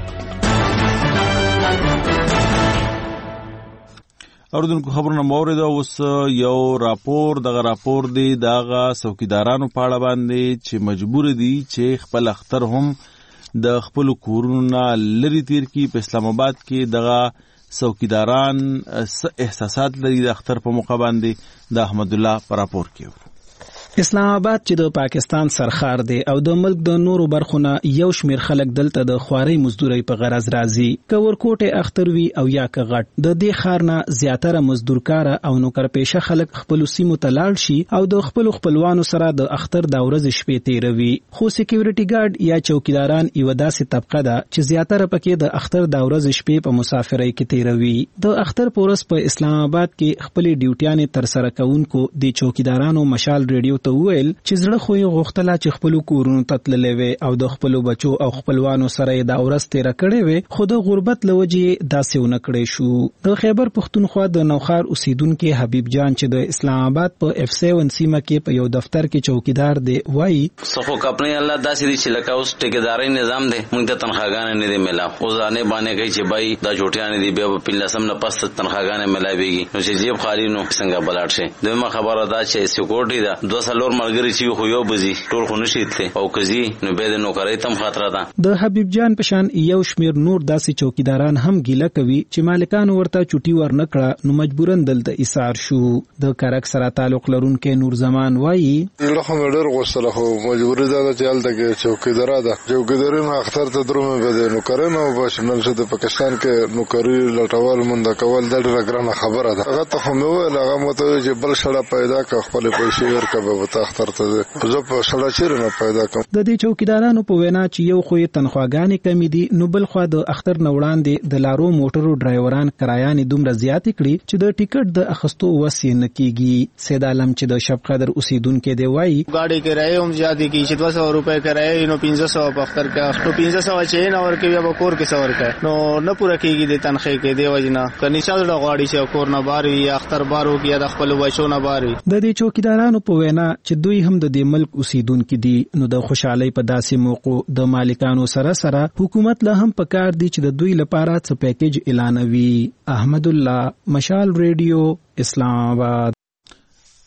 اوردونکو خبرونه مورید اوس یو راپور دغه راپور دی دغه څوکیدارانو په اړه باندې چې مجبور دي چې خپل اختر هم د خپل کورونه لري تیر کی. په اسلام آباد کې دغه څوکیداران احساسات لري د اختر په موقع باندې د احمد الله پر راپور کې. اسلام آباد چې د پاکستان سرخار دی او د ملک د نورو برخونه یو شمیر خلک دلته د خواري مزدوري په غرض راځي. کورکوټه اختر وی او یا کغټ د دې خارنه زیاتره مزدورکار او نوکر پیشه خلک خپل سیمو ته لاړ شي او د خپلوانو سره د اختر د ورځې شپې تیروي. خو سکیورټي ګارد یا چوکیداران یو داسې طبقه ده چې زیاتره پکې د اختر د ورځې شپې په مسافرۍ کې تیروي. د اختر پورس په اسلام آباد کې خپل ډیوټیانې تر سره کوونکو د چوکیدارانو مشال ریډیو ته ویل چې زړه خو یې غوښتله چې خپل کورونو ته تللې وي او د خپل بچو او خپلوانو سره د اورس تیر کړي وي خو د غربت لوجې داسې ونه کړي شو. د خیبر پښتونخوا د نوخار اوسیدونکو حبیب جان چې د اسلام آباد په F7 سیمه کې په یو دفتر کې چوکیدار دی وایي څخه خپل الله داسې دي چې لکه اوس ټیکداري نظام دی موږ ته تنخواګانې نه دی ملا خو ځانې باندې کوي چې بای دا جوټیان دي بیا په لسم نه پس تنخواګانې ملایويږي نو چې جیب خالی نو څنګه بلاټ شي. دویمه خبره دا چې سکیورټي دا 2 سالور ملګری چې خو یو بزي ټول خو نشي ته او کزي نو به د نوکرۍ تم خطر ده. د حبیب جان پشان یو شمیر نور داسې چوکیداران هم ګیله کوي چې مالکان ورته چټي ورنکړه نو مجبورن دلته ایثار شو. د کارک سره تعلق لرونکو نور زمان وایي له خو ډېر غوسه خو مجبور ده چې الته چوکیدار ده چوکیدارین اختر ته درومه به نو کرنه او بشنل شه د پاکستان کې نوکری لټول مونږ کول د ډېر ګرانه خبره ده. هغه ته خو نو هغه مته چې بل شړه پیدا ک خپل پیسې ورکبه وته اختر ته زه په سړا چیرې نه پیدا کوم. د دې چوکیدارانو په وینا چې یو خو تنخواګانې کمی دي نو بل خو د اختر نه وړاندې د لارو موټرو ډرایوران کرایانې دومره زیات کړي چې د ټیکټ د اخستو وسې نه کیږي. سید عالم چې د شب قدر اوسیدونکو دی وایي ګاډي کرایه هم زیات کی چې 200 روپے کرایه نو 1500 په اختر کې اختو 1500 چې نه ورکوي به کور کې څور کوي نو نه پوره کیږي د تنخې کې دی وجنه کني چا د غواړي چې کور نه باري یا اختر بارو کې یا د خپل بچو نه باري. د دې چوکیدارانو په وینا چې دوی هم د دې ملک اوسیدونکو دي نو د خوشحالي په داسې موقع د مالکانو سره حکومت له هم پکار دي چې د دوی لپاره څه پیکیج اعلانوي. احمد الله مشال ریډیو اسلام آباد.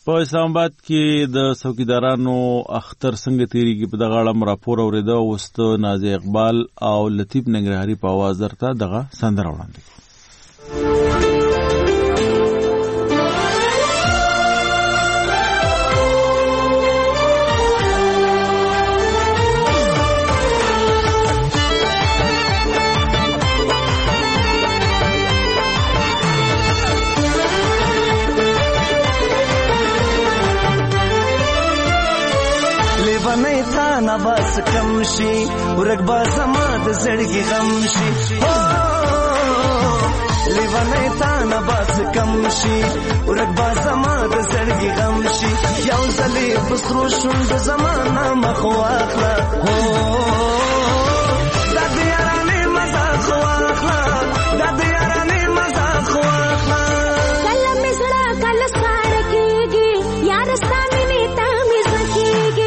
په اسلام آباد کې د څوکیدارانو اختر څنګه تیریږي په دغه اړه راپور اورېده. اوس د نازي اقبال او لطیف ننګرهاري په आवाज درته دغه سندره وړاندې. بس کم شي ورګ با زما د زړګي غم شي لیوانه تا نه بس کم شي ورګ با زما د زړګي غم شي یو ځلې بسرو شوند زمانہ مخ واخلا د دې یارانه مزه خو واخلا د دې یارانه مزه خو واخلا کله مزړه کله سار کېږي یار ستانه نیتا مزه کېږي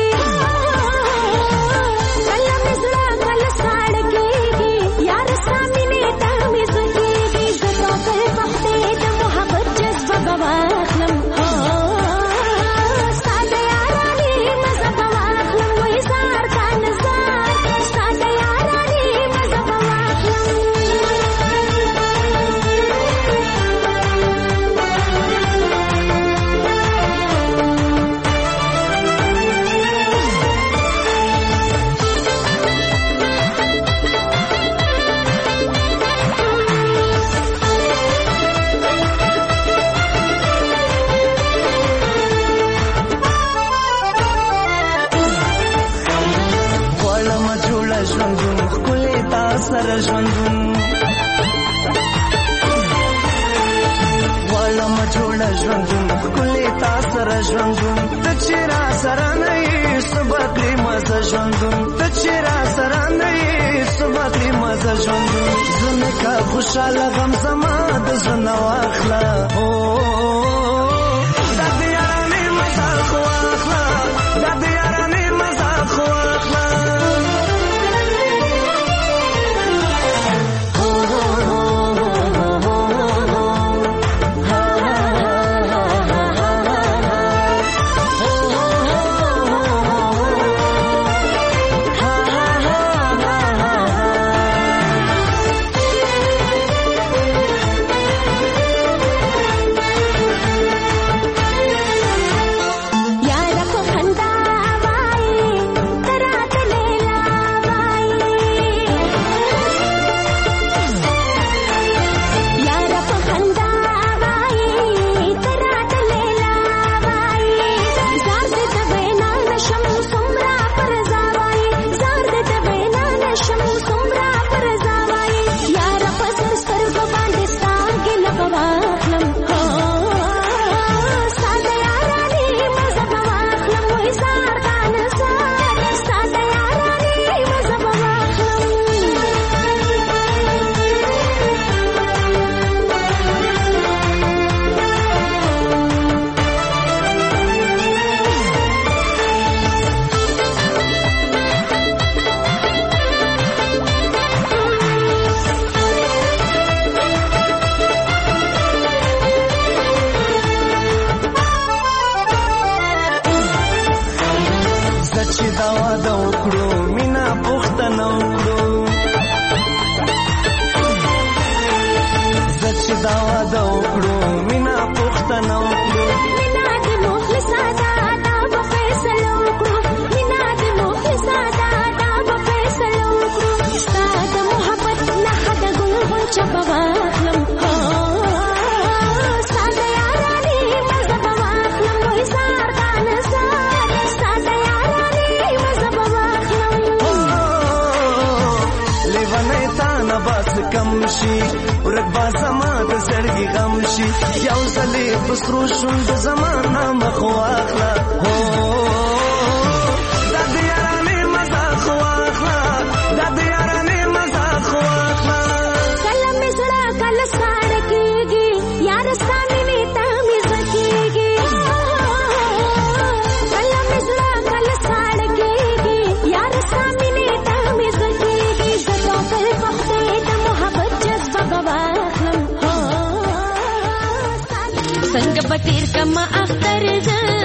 خوشاله غم زما د زنه واخلا د دې یارانه مزه خو واخلا د دې یارانه مزه خو واخلا یو ځلې بسرو شوند زمانہ مخ واخلا د دې یارانه مزه خو واخلا د دې یارانه مزه خو واخلا کله مزړه کله سار کېږي یار ستانه نیتا مزه کېږي کله مزړه کله سار کېږي یار ستانه نیتا مزه کېږي زه په پخته د محبت جذبه واخلم څنګه بتیر کما اختر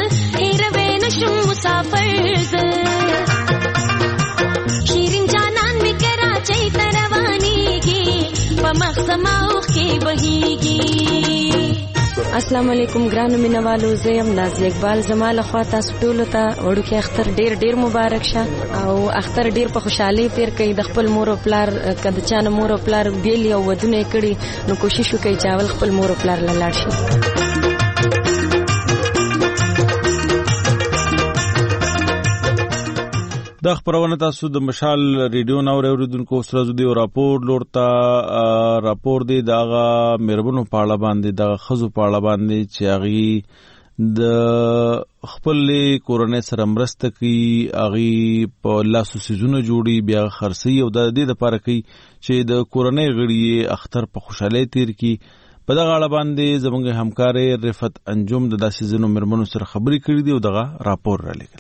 سماوخ کې بهيږي. السلام علیکم ګرانو مینوالو، زه یم نازیه اقبال. زما له خوا تاسو ټولو ته وړوکی اختر ډیر مبارک شه او اختر ډیر په خوشحالۍ تیر کړئ. د خپل مور او پلار که د چا نه مور او پلار بیل یا ودونه یې کړي نو کوشش وکړئ چې اول خپل مور او پلار له لاړ شي. د خبرونه تاسو د مشال ریډیو نو اوریدونکو سره زو راپور لورتا راپور دی دغه مربونو پاړه باندې د خزو پاړه باندې چې اغي د خپل کورونه سره مرسته کوي، اغي په لاسو سيزونه جوړي، بیا خرسي او د دې لپاره کوي چې د کورونه غړي اختر په خوشاله تیر کی. په دغه اړه باندې زموږ همکار رفت انجم د داسې زنو مرمنو سره خبري کړې دي او دغه راپور را لګل.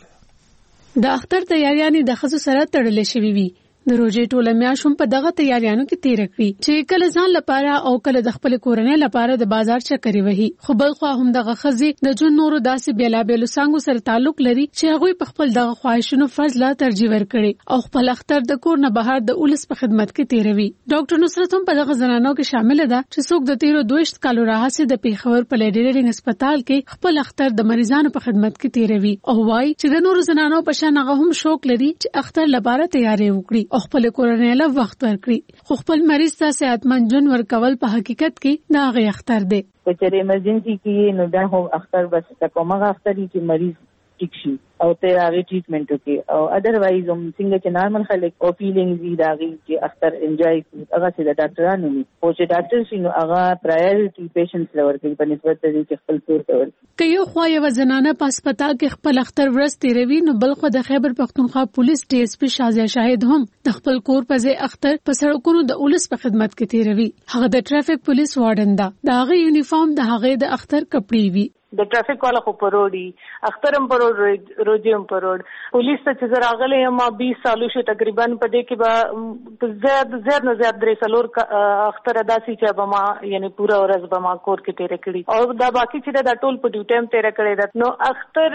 د اختر تیاریانې د خزو سره تړلې شوې وي. د روزې ټوله میاشت هم په دغه تیاریانو کې تیر کړي چې کله ځان لپاره او کله د خپل کورنۍ لپاره د بازار چکرې وهي. خو بل خو هم دغه خزي د جون نورو داسې بیلابېلو څنګه سره تعلق لري چې هغه په خپل دغه خواهشونو فرض لا ترجیح ورکړي او خپل اختر د کور نه بهر د اولس په خدمت کې تیروي. ډاکټر نصرت هم په دغه زنانو کې شامل ده چې څوک د 13 کالو راهسه د پیښور په لیډرینګ هسپتال کې خپل اختر د مریضانو په خدمت کې تیروي او وايي چې د نورو زنانو په شان هغه هم شوق لري چې اختر لپاره تیاری وکړي او خپل کورنۍ له وخت ورکړي. خو خپل مریض ته صحتمند ژوند ورکول په حقیقت کې دا غي اختر دی. چې ایمرجنسي کې نو دا هو اختر بس تکومه اختر چې مریض ټیک شي او ته هغه ټریټمنټ وکړي او اذروایز هم څنګه چې نارمل خلک او فیلینګز دي داږي چې اختر انجوای کوي هغه چې د ډاکټرانو نه او چې ډاکټر شي نو هغه پرایورټي پیشنټس لور کوي په نسبت د دې خپل کور ته ورته. که یو خو یو زنانه په هسپتال کې خپل اختر ورځ تیروي نو بل خو د خیبر پختونخوا پولیس ډي اس پی شازیا شاهد هم د خپل کور په ځای اختر په سړکونو د اولس په خدمت کې تیروي. هغه د ټرافیک پولیس وارډن ده. د هغه یونیفارم د هغه د اختر کپړې وي. د ټرافیک والا خو پروړي اخترم پروړ روزيم پروړ پولیس ته چې راغلي ما 20 سالو شو تقریبا په دې کې به زیات نه زیات درې سالور اختر داسي چې به ما یعنی پورا ورځ به ما کور کې تیر کړی او دا باقي چې دا ټول په ډیوټي ټایم تیر کړی نو اختر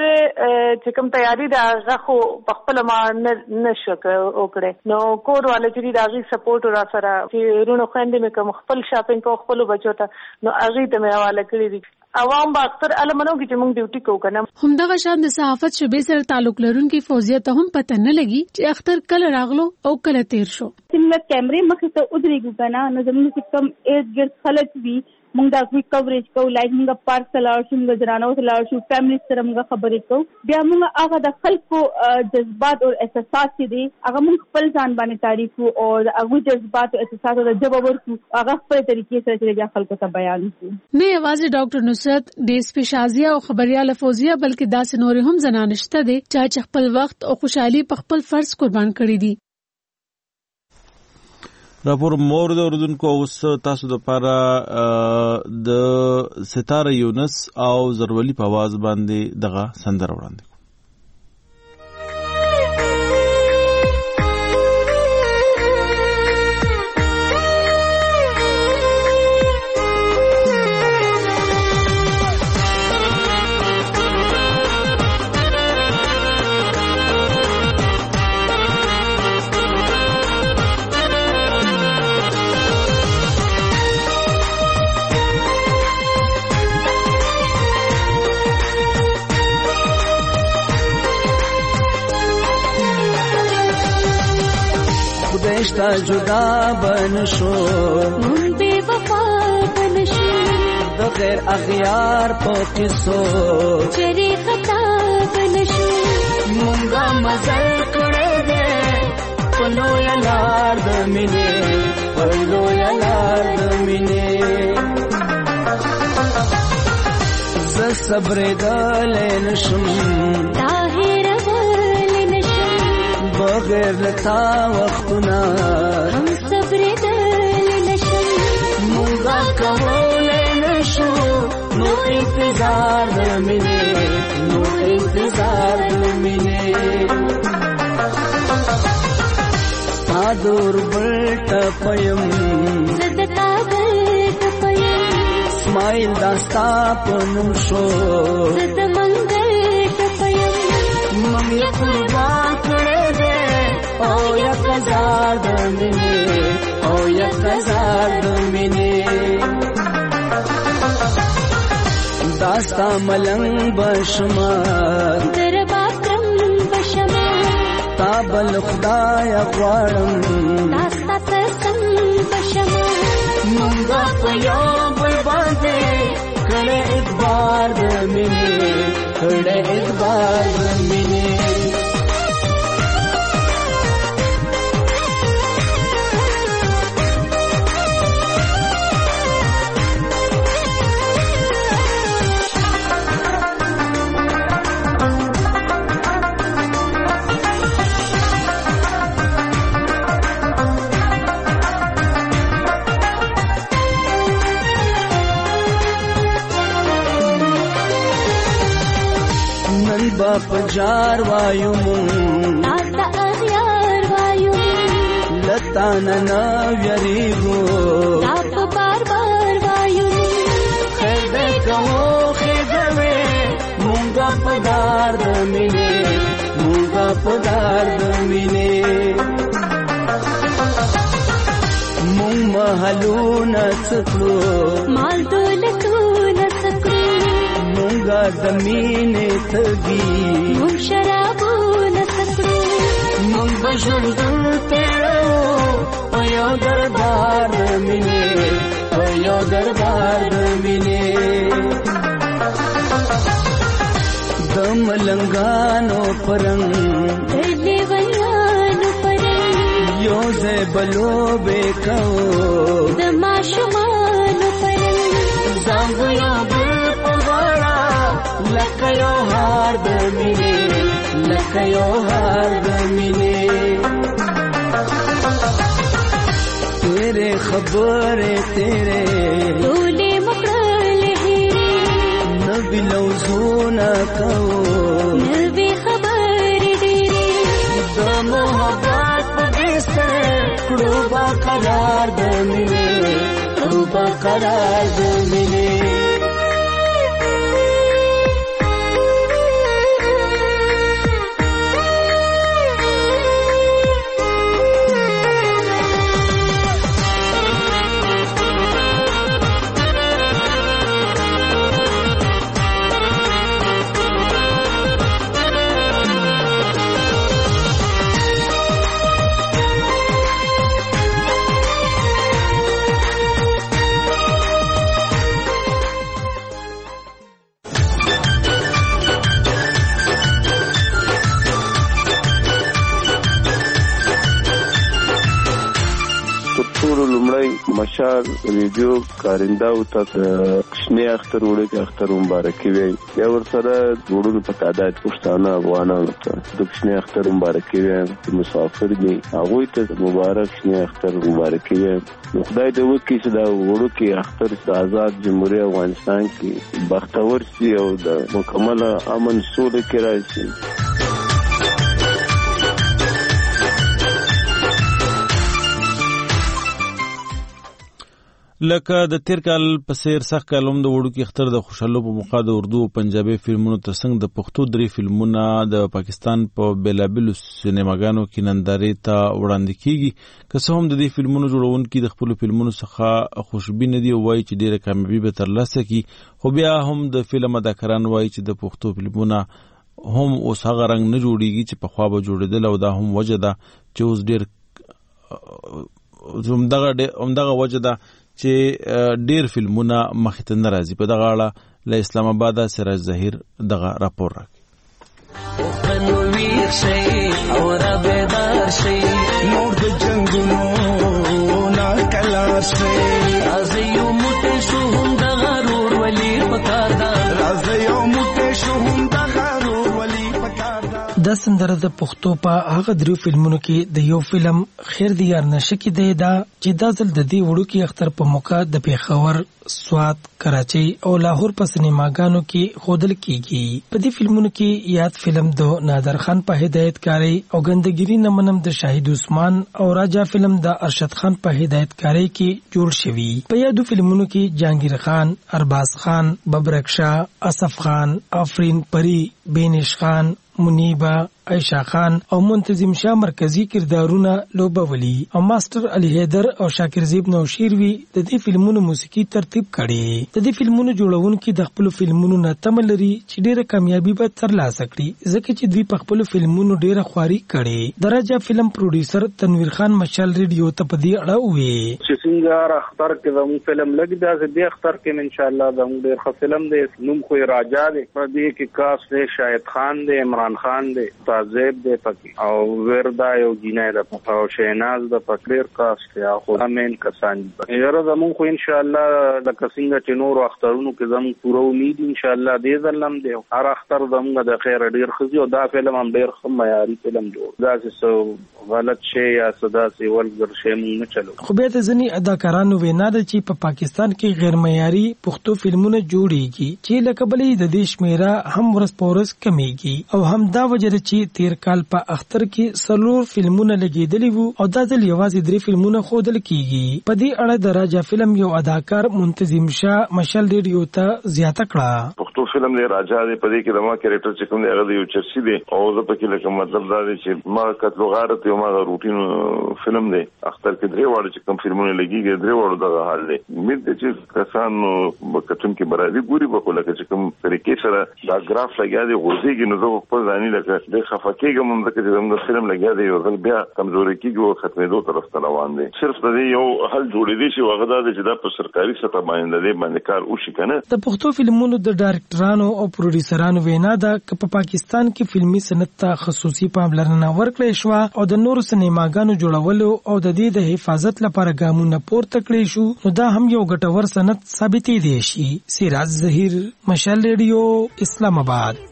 چې کوم تیاری دا هغه خو په خپل ما نشو وکړي نو کور والا چې دا غي سپورټ را سره چې رونو خويندې مې کوم خپل شاپینګ کو خپل بچو ته نو هغه ته مې حواله کړی دي. عوام با اختر علمانو کې چې موږ ډیوټي کوو کنه. همدغه شان د صحافت شعبې سره تعلق لرونکي فوزیه ته هم پته نه لګي چې اختر کله راغلو او کله تیر شو. څنګه کیمرې مخې ته ودرېږو کنه نو زموږ کم ایج ګرد خلک وي موږ دا کوي کوریج کوو لایک موږ پارک تلاړ شو موږ درانو تلاړ شو فیملی سره موږ خبرې کوو بیا موږ هغه د خلکو جذبات او احساسات دي هغه موږ خپل ځان باندې تعریف او هغه جذبات او احساسات د جواب ورکو هغه خپل طریقې سره چې خلکو ته بیان کړو. نه یوازې ډاکټر نصرت د سپیشازیا او خبريال فوزیه بلکې داسې نور هم زنانه شته دي چې خپل وخت او خوشحالي په خپل فرض قربان کړی دي. راپور مور د اردوونکو اوس تاسو د لپاره د ستاره یونس او زرولي په आवाज باندې دغه سندره وړاندې تا جدا بنشو بے وفا بنشو د غیر اغیار په قصو چری خطا بنشو مونږه مزل کړه دې پلو یلار د مینې پلو یلار د مینې ز صبر دل نشم بغیر لتا وختنا هم صبر دل نشم مونږه کولای نشو نو انتظار د مینې نو انتظار د مینې تا دور بلټ پيم زدتا بلټ پيم سمایل داستا پنوم شو زد منګل پيم مې قربان او یا کزار د مینې او یک هزار د مینې داستا ملنګ بشما دربار کرم بشما تا بل خدای غواړم داستا سرسم بشما مونږه په یو بل باندې کړه اعتبار د مینې کړه اعتبار د مینې پجار وایو آتا اغیار وایو لتانا نا ویریگو آپ بار بار وایو خیده کمو خیده وی مونگا پدار دمینه مونگا پدار دمینه مونگ محلو نسکلو مال دولتو نسکلو مونگا زمینه تگی مونگ شرابو نسکلو مونگ بشندل تیرو پیو دربار مینه پیو دربار مینه دم لنگانو پرنگ دلی ویانو پرنگ یوزے بلو بیکو دما شمانو پرنگ زنگیا بل پغارا لکیو ہار دمینه لکیو ہار دمینه تیرے خبرے تیرے دولے مقرل ہیرے نبی لوزونا کو نبی خبر دیرے دا محبت پدیسے کڑوبا قرار دمینه کڑوبا قرار دمینه مشال ریډیو کارنداو ته شنه اختر وړي اختر مبارکي وي یا ورسره وړو په تعداد پښتانه افغانانو ته د شنه اختر مبارکي وي مسافر دي هغه ته مبارک شنه اختر مبارکي وي خدای دې وکړي چې دا وړو کې اختر د آزاد جمهوریت افغانستان کې بختور شي او د مکمل امن سوله کې راشي لکه د تیر کال په سیر سخت کالم د وړو کې اختر د خوشحالو په موقع د اردو او پنجابي فلمونو ترڅنګ د پښتو درې فلمونه د پاکستان په بیلابلو سینماګانو کې نندارې ته وړاندې کیږي که څه هم د دې فلمونو جوړونکي د خپل فلمونو څخه خوشبین دي او وایي چې ډیره کامیابي به ترلاسه کړي خو بیا هم د فلم اداکاران وایي چې د پښتو فلمونه هم اوس هغه رنګ نه جوړیږي چې پخوا به جوړېدل او دا هم وجه ده چې اوس ډیر همدغه وجه ده چې ډیر فلمونه مخې ته نه راځي په دغه اړه له اسلام آباد سراج ظهیر دغه راپور راکړي او را بیدار شي نور د جنگونو نا کلا شي راځي یو موټه شو هم د غرور ولی پکار دا راځي یو موټه شو هم د غرور ولی پکار دا د سندره د پښتو په هغه درو فلمونو کې د یو فلم خیر دی یار نشه کې دی دا چې د ځل د دې وړو کې اختر په موقع د پیښور سوات کراچي او لاهور په سینماګانو کې خودل کیږي په دې فلمونو کې یاد فلم د نادر خان په هدایتکاری او ګندګيري نمنم د شاهد عثمان او راجا فلم د ارشد خان په هدایتکاری کې جوړ شوی په یادو فلمونو کې جهانگیر خان ارباز خان ببرک شاه اسف خان آفرین پری بینش خان منیبا عائشہ خان او منتظم شاه مرکزی کردارونه لوبولي او ماستر علي حیدر او شاکر زیب نوشیروي د دې فلمونو موسیقي ترتیب کړي. د دې فلمونو جوړونکي د خپل فلمونو نه تمه لري چې ډیره کامیابی به ترلاسه کړي ځکه چې دوی په خپل فلمونو ډیره خواري کړي. درجه فلم پروډوسر تنویر خان مشال ریډیو ته په دې اړه وی چې څنګه اختر کې زموږ فلم لګ دا دې اختر کې ان شاء الله زموږ ډېر ښه فلم دی. نوم خو راجا دی په دې کې کاست دی شاهد خان دی عمران خان دی تازیب دی پکې او وردا یو جنای د پخا او شیناز د فقیر کاست یا خو امین کسان دی. یاره زموږ خو ان شاء الله د کسنګ ټینور اخترونو کې زموږ پوره امید ان شاء الله دې ځلم دی هر اختر زموږ د خیر ډېر خزي او دا فلم هم ډېر ښه معیاري فلم جوړ دا څه غلط شي یا صدا سي ولګر شي مونږ نه چلو. خو بیا د ځنی اداکارانو وینا ده چې په پاکستان کې غیر معیاري پښتو فلمونه جوړيږي چې لکه بلې د دې شمیره هم ورځ په ورځ کمیږي او هم دا وجه ده چې تیر کال په اختر کې سلور فلمونه لګیدلي وو او دا ځل یوازې 3 فلمونه ښودل کیږي. په دې اړه د راجا فلم یو اداکار منتظم شاه مشال ریډیو ته زیاته کړه. پښتو فلم دی راجا دی په دې کې د ما کریکټر چې کوم دی هغه یو چرسي دی او زه پکې لکه مطلب دا دی چې ما کتلو غارت یو ما روټین فلم دی اختر کې 3 وړو چې کوم فلمونه لګیږي 3 وړو دغه حال دی. امید دی چې کسانو کتون کې برابرۍ ګوري په لکه چې کوم طریقې سره دا ګراف لګیا دی غوځيږي نو زه خپل ځاني لکه د خفقېږم هم چې زموږ فلم لګیا دی یو ځل بیا کمزوري کېږي او ختمېدو طرف ته روان دی. صرف د یو حل جوړې دي چې هغه دا دی چې دا په سرکاري سطح باندې کار وشي کنه. د پښتو فلمونو د ډایرکټرانو او پروډوسرانو وینا ده چې په پاکستان کې فلمي صنعت ته خصوصي پاملرنه ورکړې شو او د نورو سینماګانو جوړولو او د دې د حفاظت لپاره ګامونه پورته کړی شو نو دا هم یو ګټور صنعت ثابتې دی شي. سراج ظهیر مشال ریډیو اسلام آباد.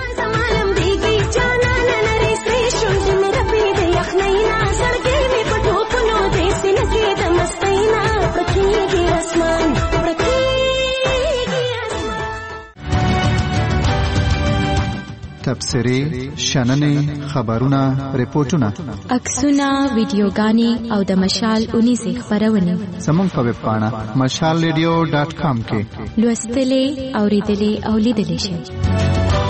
تبصرې شننې خبرونه ریپورتونه عکسونه ویډیوګانې او د مشال 19 خبرونه زموږ په ویب پاڼه mashalradio.com کې لوستلې اوریدلې او لیدلې شئ.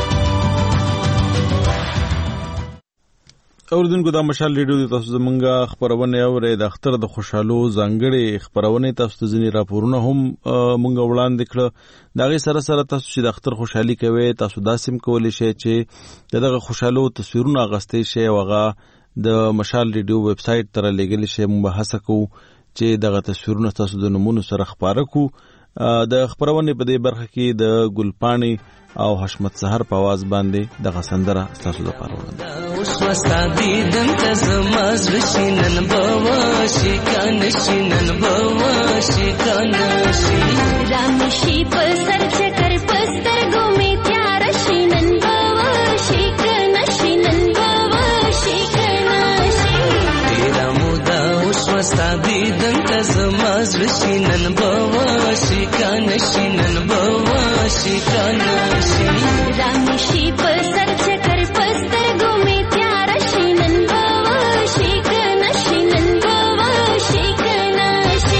اوردونکو دا مشال ریډیو د تاسو زمونږه خبرونه اورئ د اختر د خوشحالو ځانګړي خبرونه تاسو ته ځینې راپورونه هم مونږ وړاندې کړه. دا غي سره سره تاسو چې د اختر خوشحالي کوي تاسو داسې کولی شئ چې دغه خوشحالو تصویرونه اغستې شي او هغه د مشال ریډیو ویب سټ تر لګل شي. موږ هڅه کوو چې دغه تصویرونه تاسو د نمونه سره خبره کو. د خبرونه په دې برخه کې د ګلپانی او حشمت سحر په आवाज باندې د غسندره تاسو لپاره وړاندې. وستا دیدن تزماز وشینن بواشی کانشینن بواشی کانشی رامشی پر سر چکر پستر گومی پیار شینن بواشی کانشینن بواشی کانشی تیرا مودا وستا دیدن تزماز وشینن بواشی کانشینن بواشی کانشی رامشی پر سر چکر پستر گومی پیار شینن بواشی کانشینن بواشی کانشی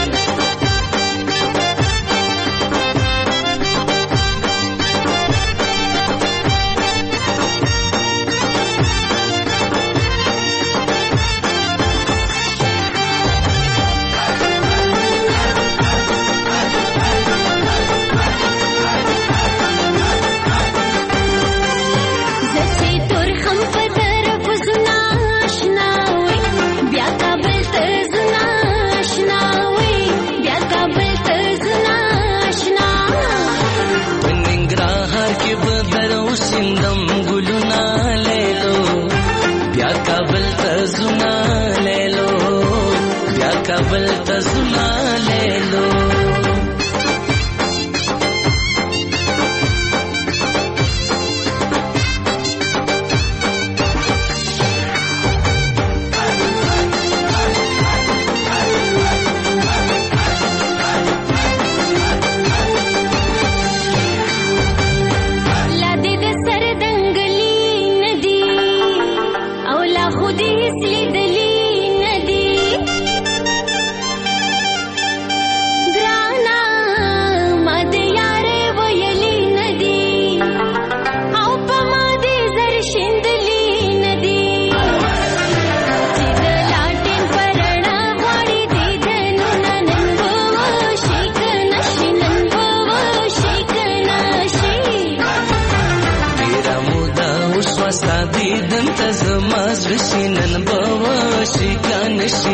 کابل تزنا لے لو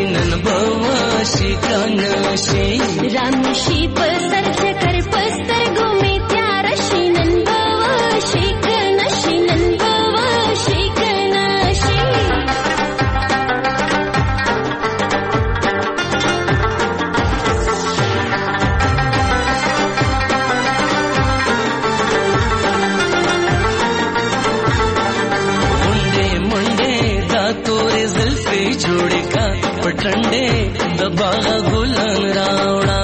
نن بواشي کنشي رامشي په سر چکر پستر ګومې تیار شي نن بواشي کنشي نن بواشي کنشي जोड़े का पटंडे दबागा गुलान रावड़ा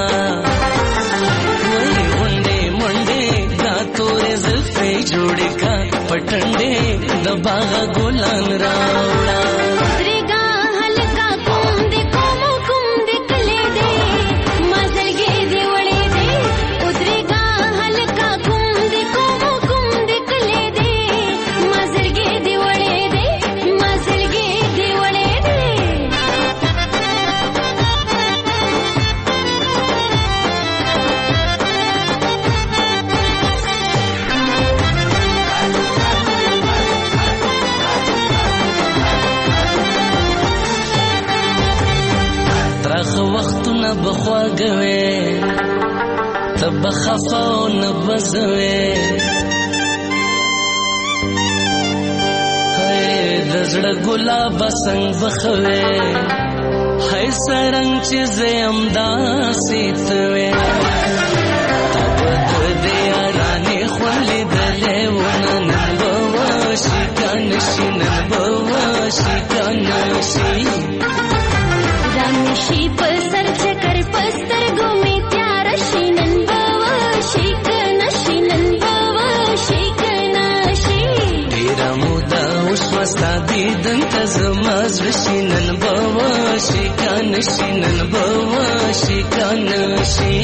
वही मुंडे मुंडे दातोरे जुल्फे जोड़े का पटंडे दबागा गुलान रावड़ा उतरेगा हल्का कुंदे कोमो कुंदे कले दे मजल गे दे वड़े दे उतरेगा हल्का कुंदे कोमो कुंदे कले दे मजल गे दे वड़े दे मजल गे दे वड़े وختونه بخواګوي تب خفاو نبزوي هي دزړه ګلاب څنګه بخوي هي سرنګ چې زم داسيتوي تب دې یارانه خولې دلې ونن بواشي کنشي نن بواشي کنشي رامشي په سر چکر پستر ګومې تیار شي نن بواشي کنشي نن بواشي کنشي ډېر موده اوس وستا دیدن ته زما زړه نن بواشي کنشي نن بواشي کنشي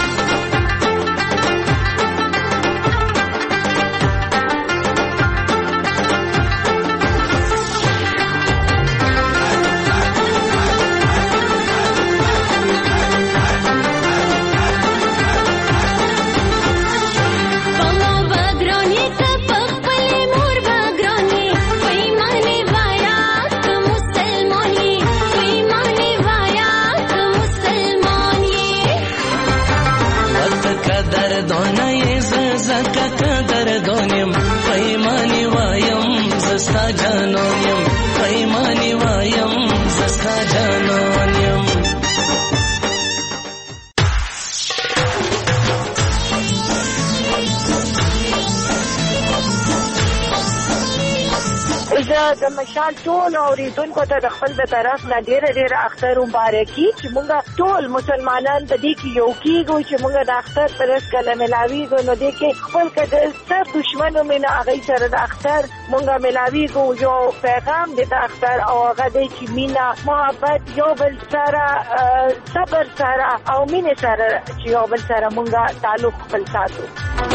د مشال ټول اوریدونکو ته د خپل د طرف نه ډېر اختر مبارکي چې موږ ټول مسلمانان د دې کې یو کېږو چې موږ د اختر پر ورځ کله ملاویږو نو دې کې خپل کده سب دشمنو مینه هغه سره د اختر موږ ملاویږو یو پیغام د اختر او هغه د چې مینا محبت یو بل سره صبر سره او مینه سره چې یو بل سره موږ تعلق خپل ساتو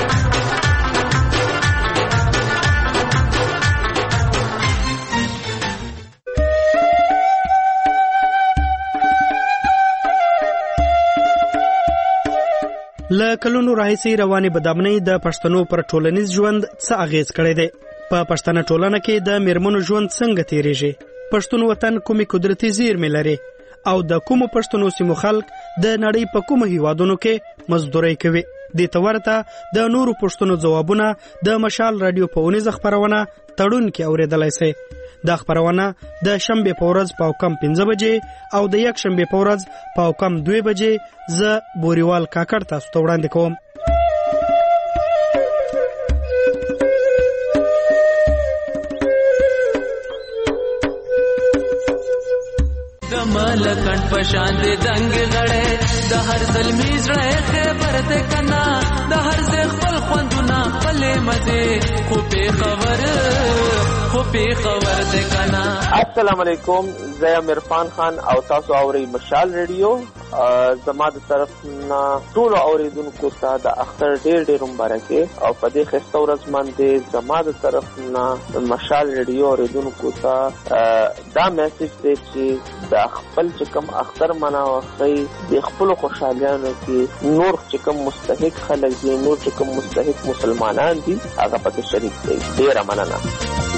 له کلونو راهیسې روانې بدامنۍ د پښتنو پر ټولنیز ژوند څه اغیز کړی دی په پښتنه ټولنه کې د میرمنو ژوند څنګه تیریږي پښتون وطن کومې قدرتي زیرمې لري او د کومو پښتنو سیمو خلک د نړۍ په کومو هیوادونو کې مزدوري کوي دې ته ورته د نورو پښتنو ځوابونه د مشال رادیو په اونیزه خبرونه تړون کې اوریدلای شئ دا خبرونه د شنبه په ورځ په کم 15 بجې او د یک شنبه په ورځ په کم 2 بجې ز بوريوال کاکړ تاسو ته وړاندې کوم دمال کټ پشان دې دنګ غړې د هر ظلمي زړه خبر ته کنا د هر ځ خپل خوندونه پلې مزه خو په خبر ته کنا السلام علیکم زه عرفان خان او تاسو اوري مشال ریډیو زما د طرف نه ټول اوریدونکو ته د اختر ډېر مبارکي او په دې خسته ورځ باندې زما د طرف نه مشال ریډیو اوریدونکو ته دا میسج دی چې د خپل چکم اختر مناوخی د خپل خوشحالیانو کې نور چکم مستحق خلک دي نور چکم مستحق مسلمانان دي هغه پکې شریک دي ډېر مننه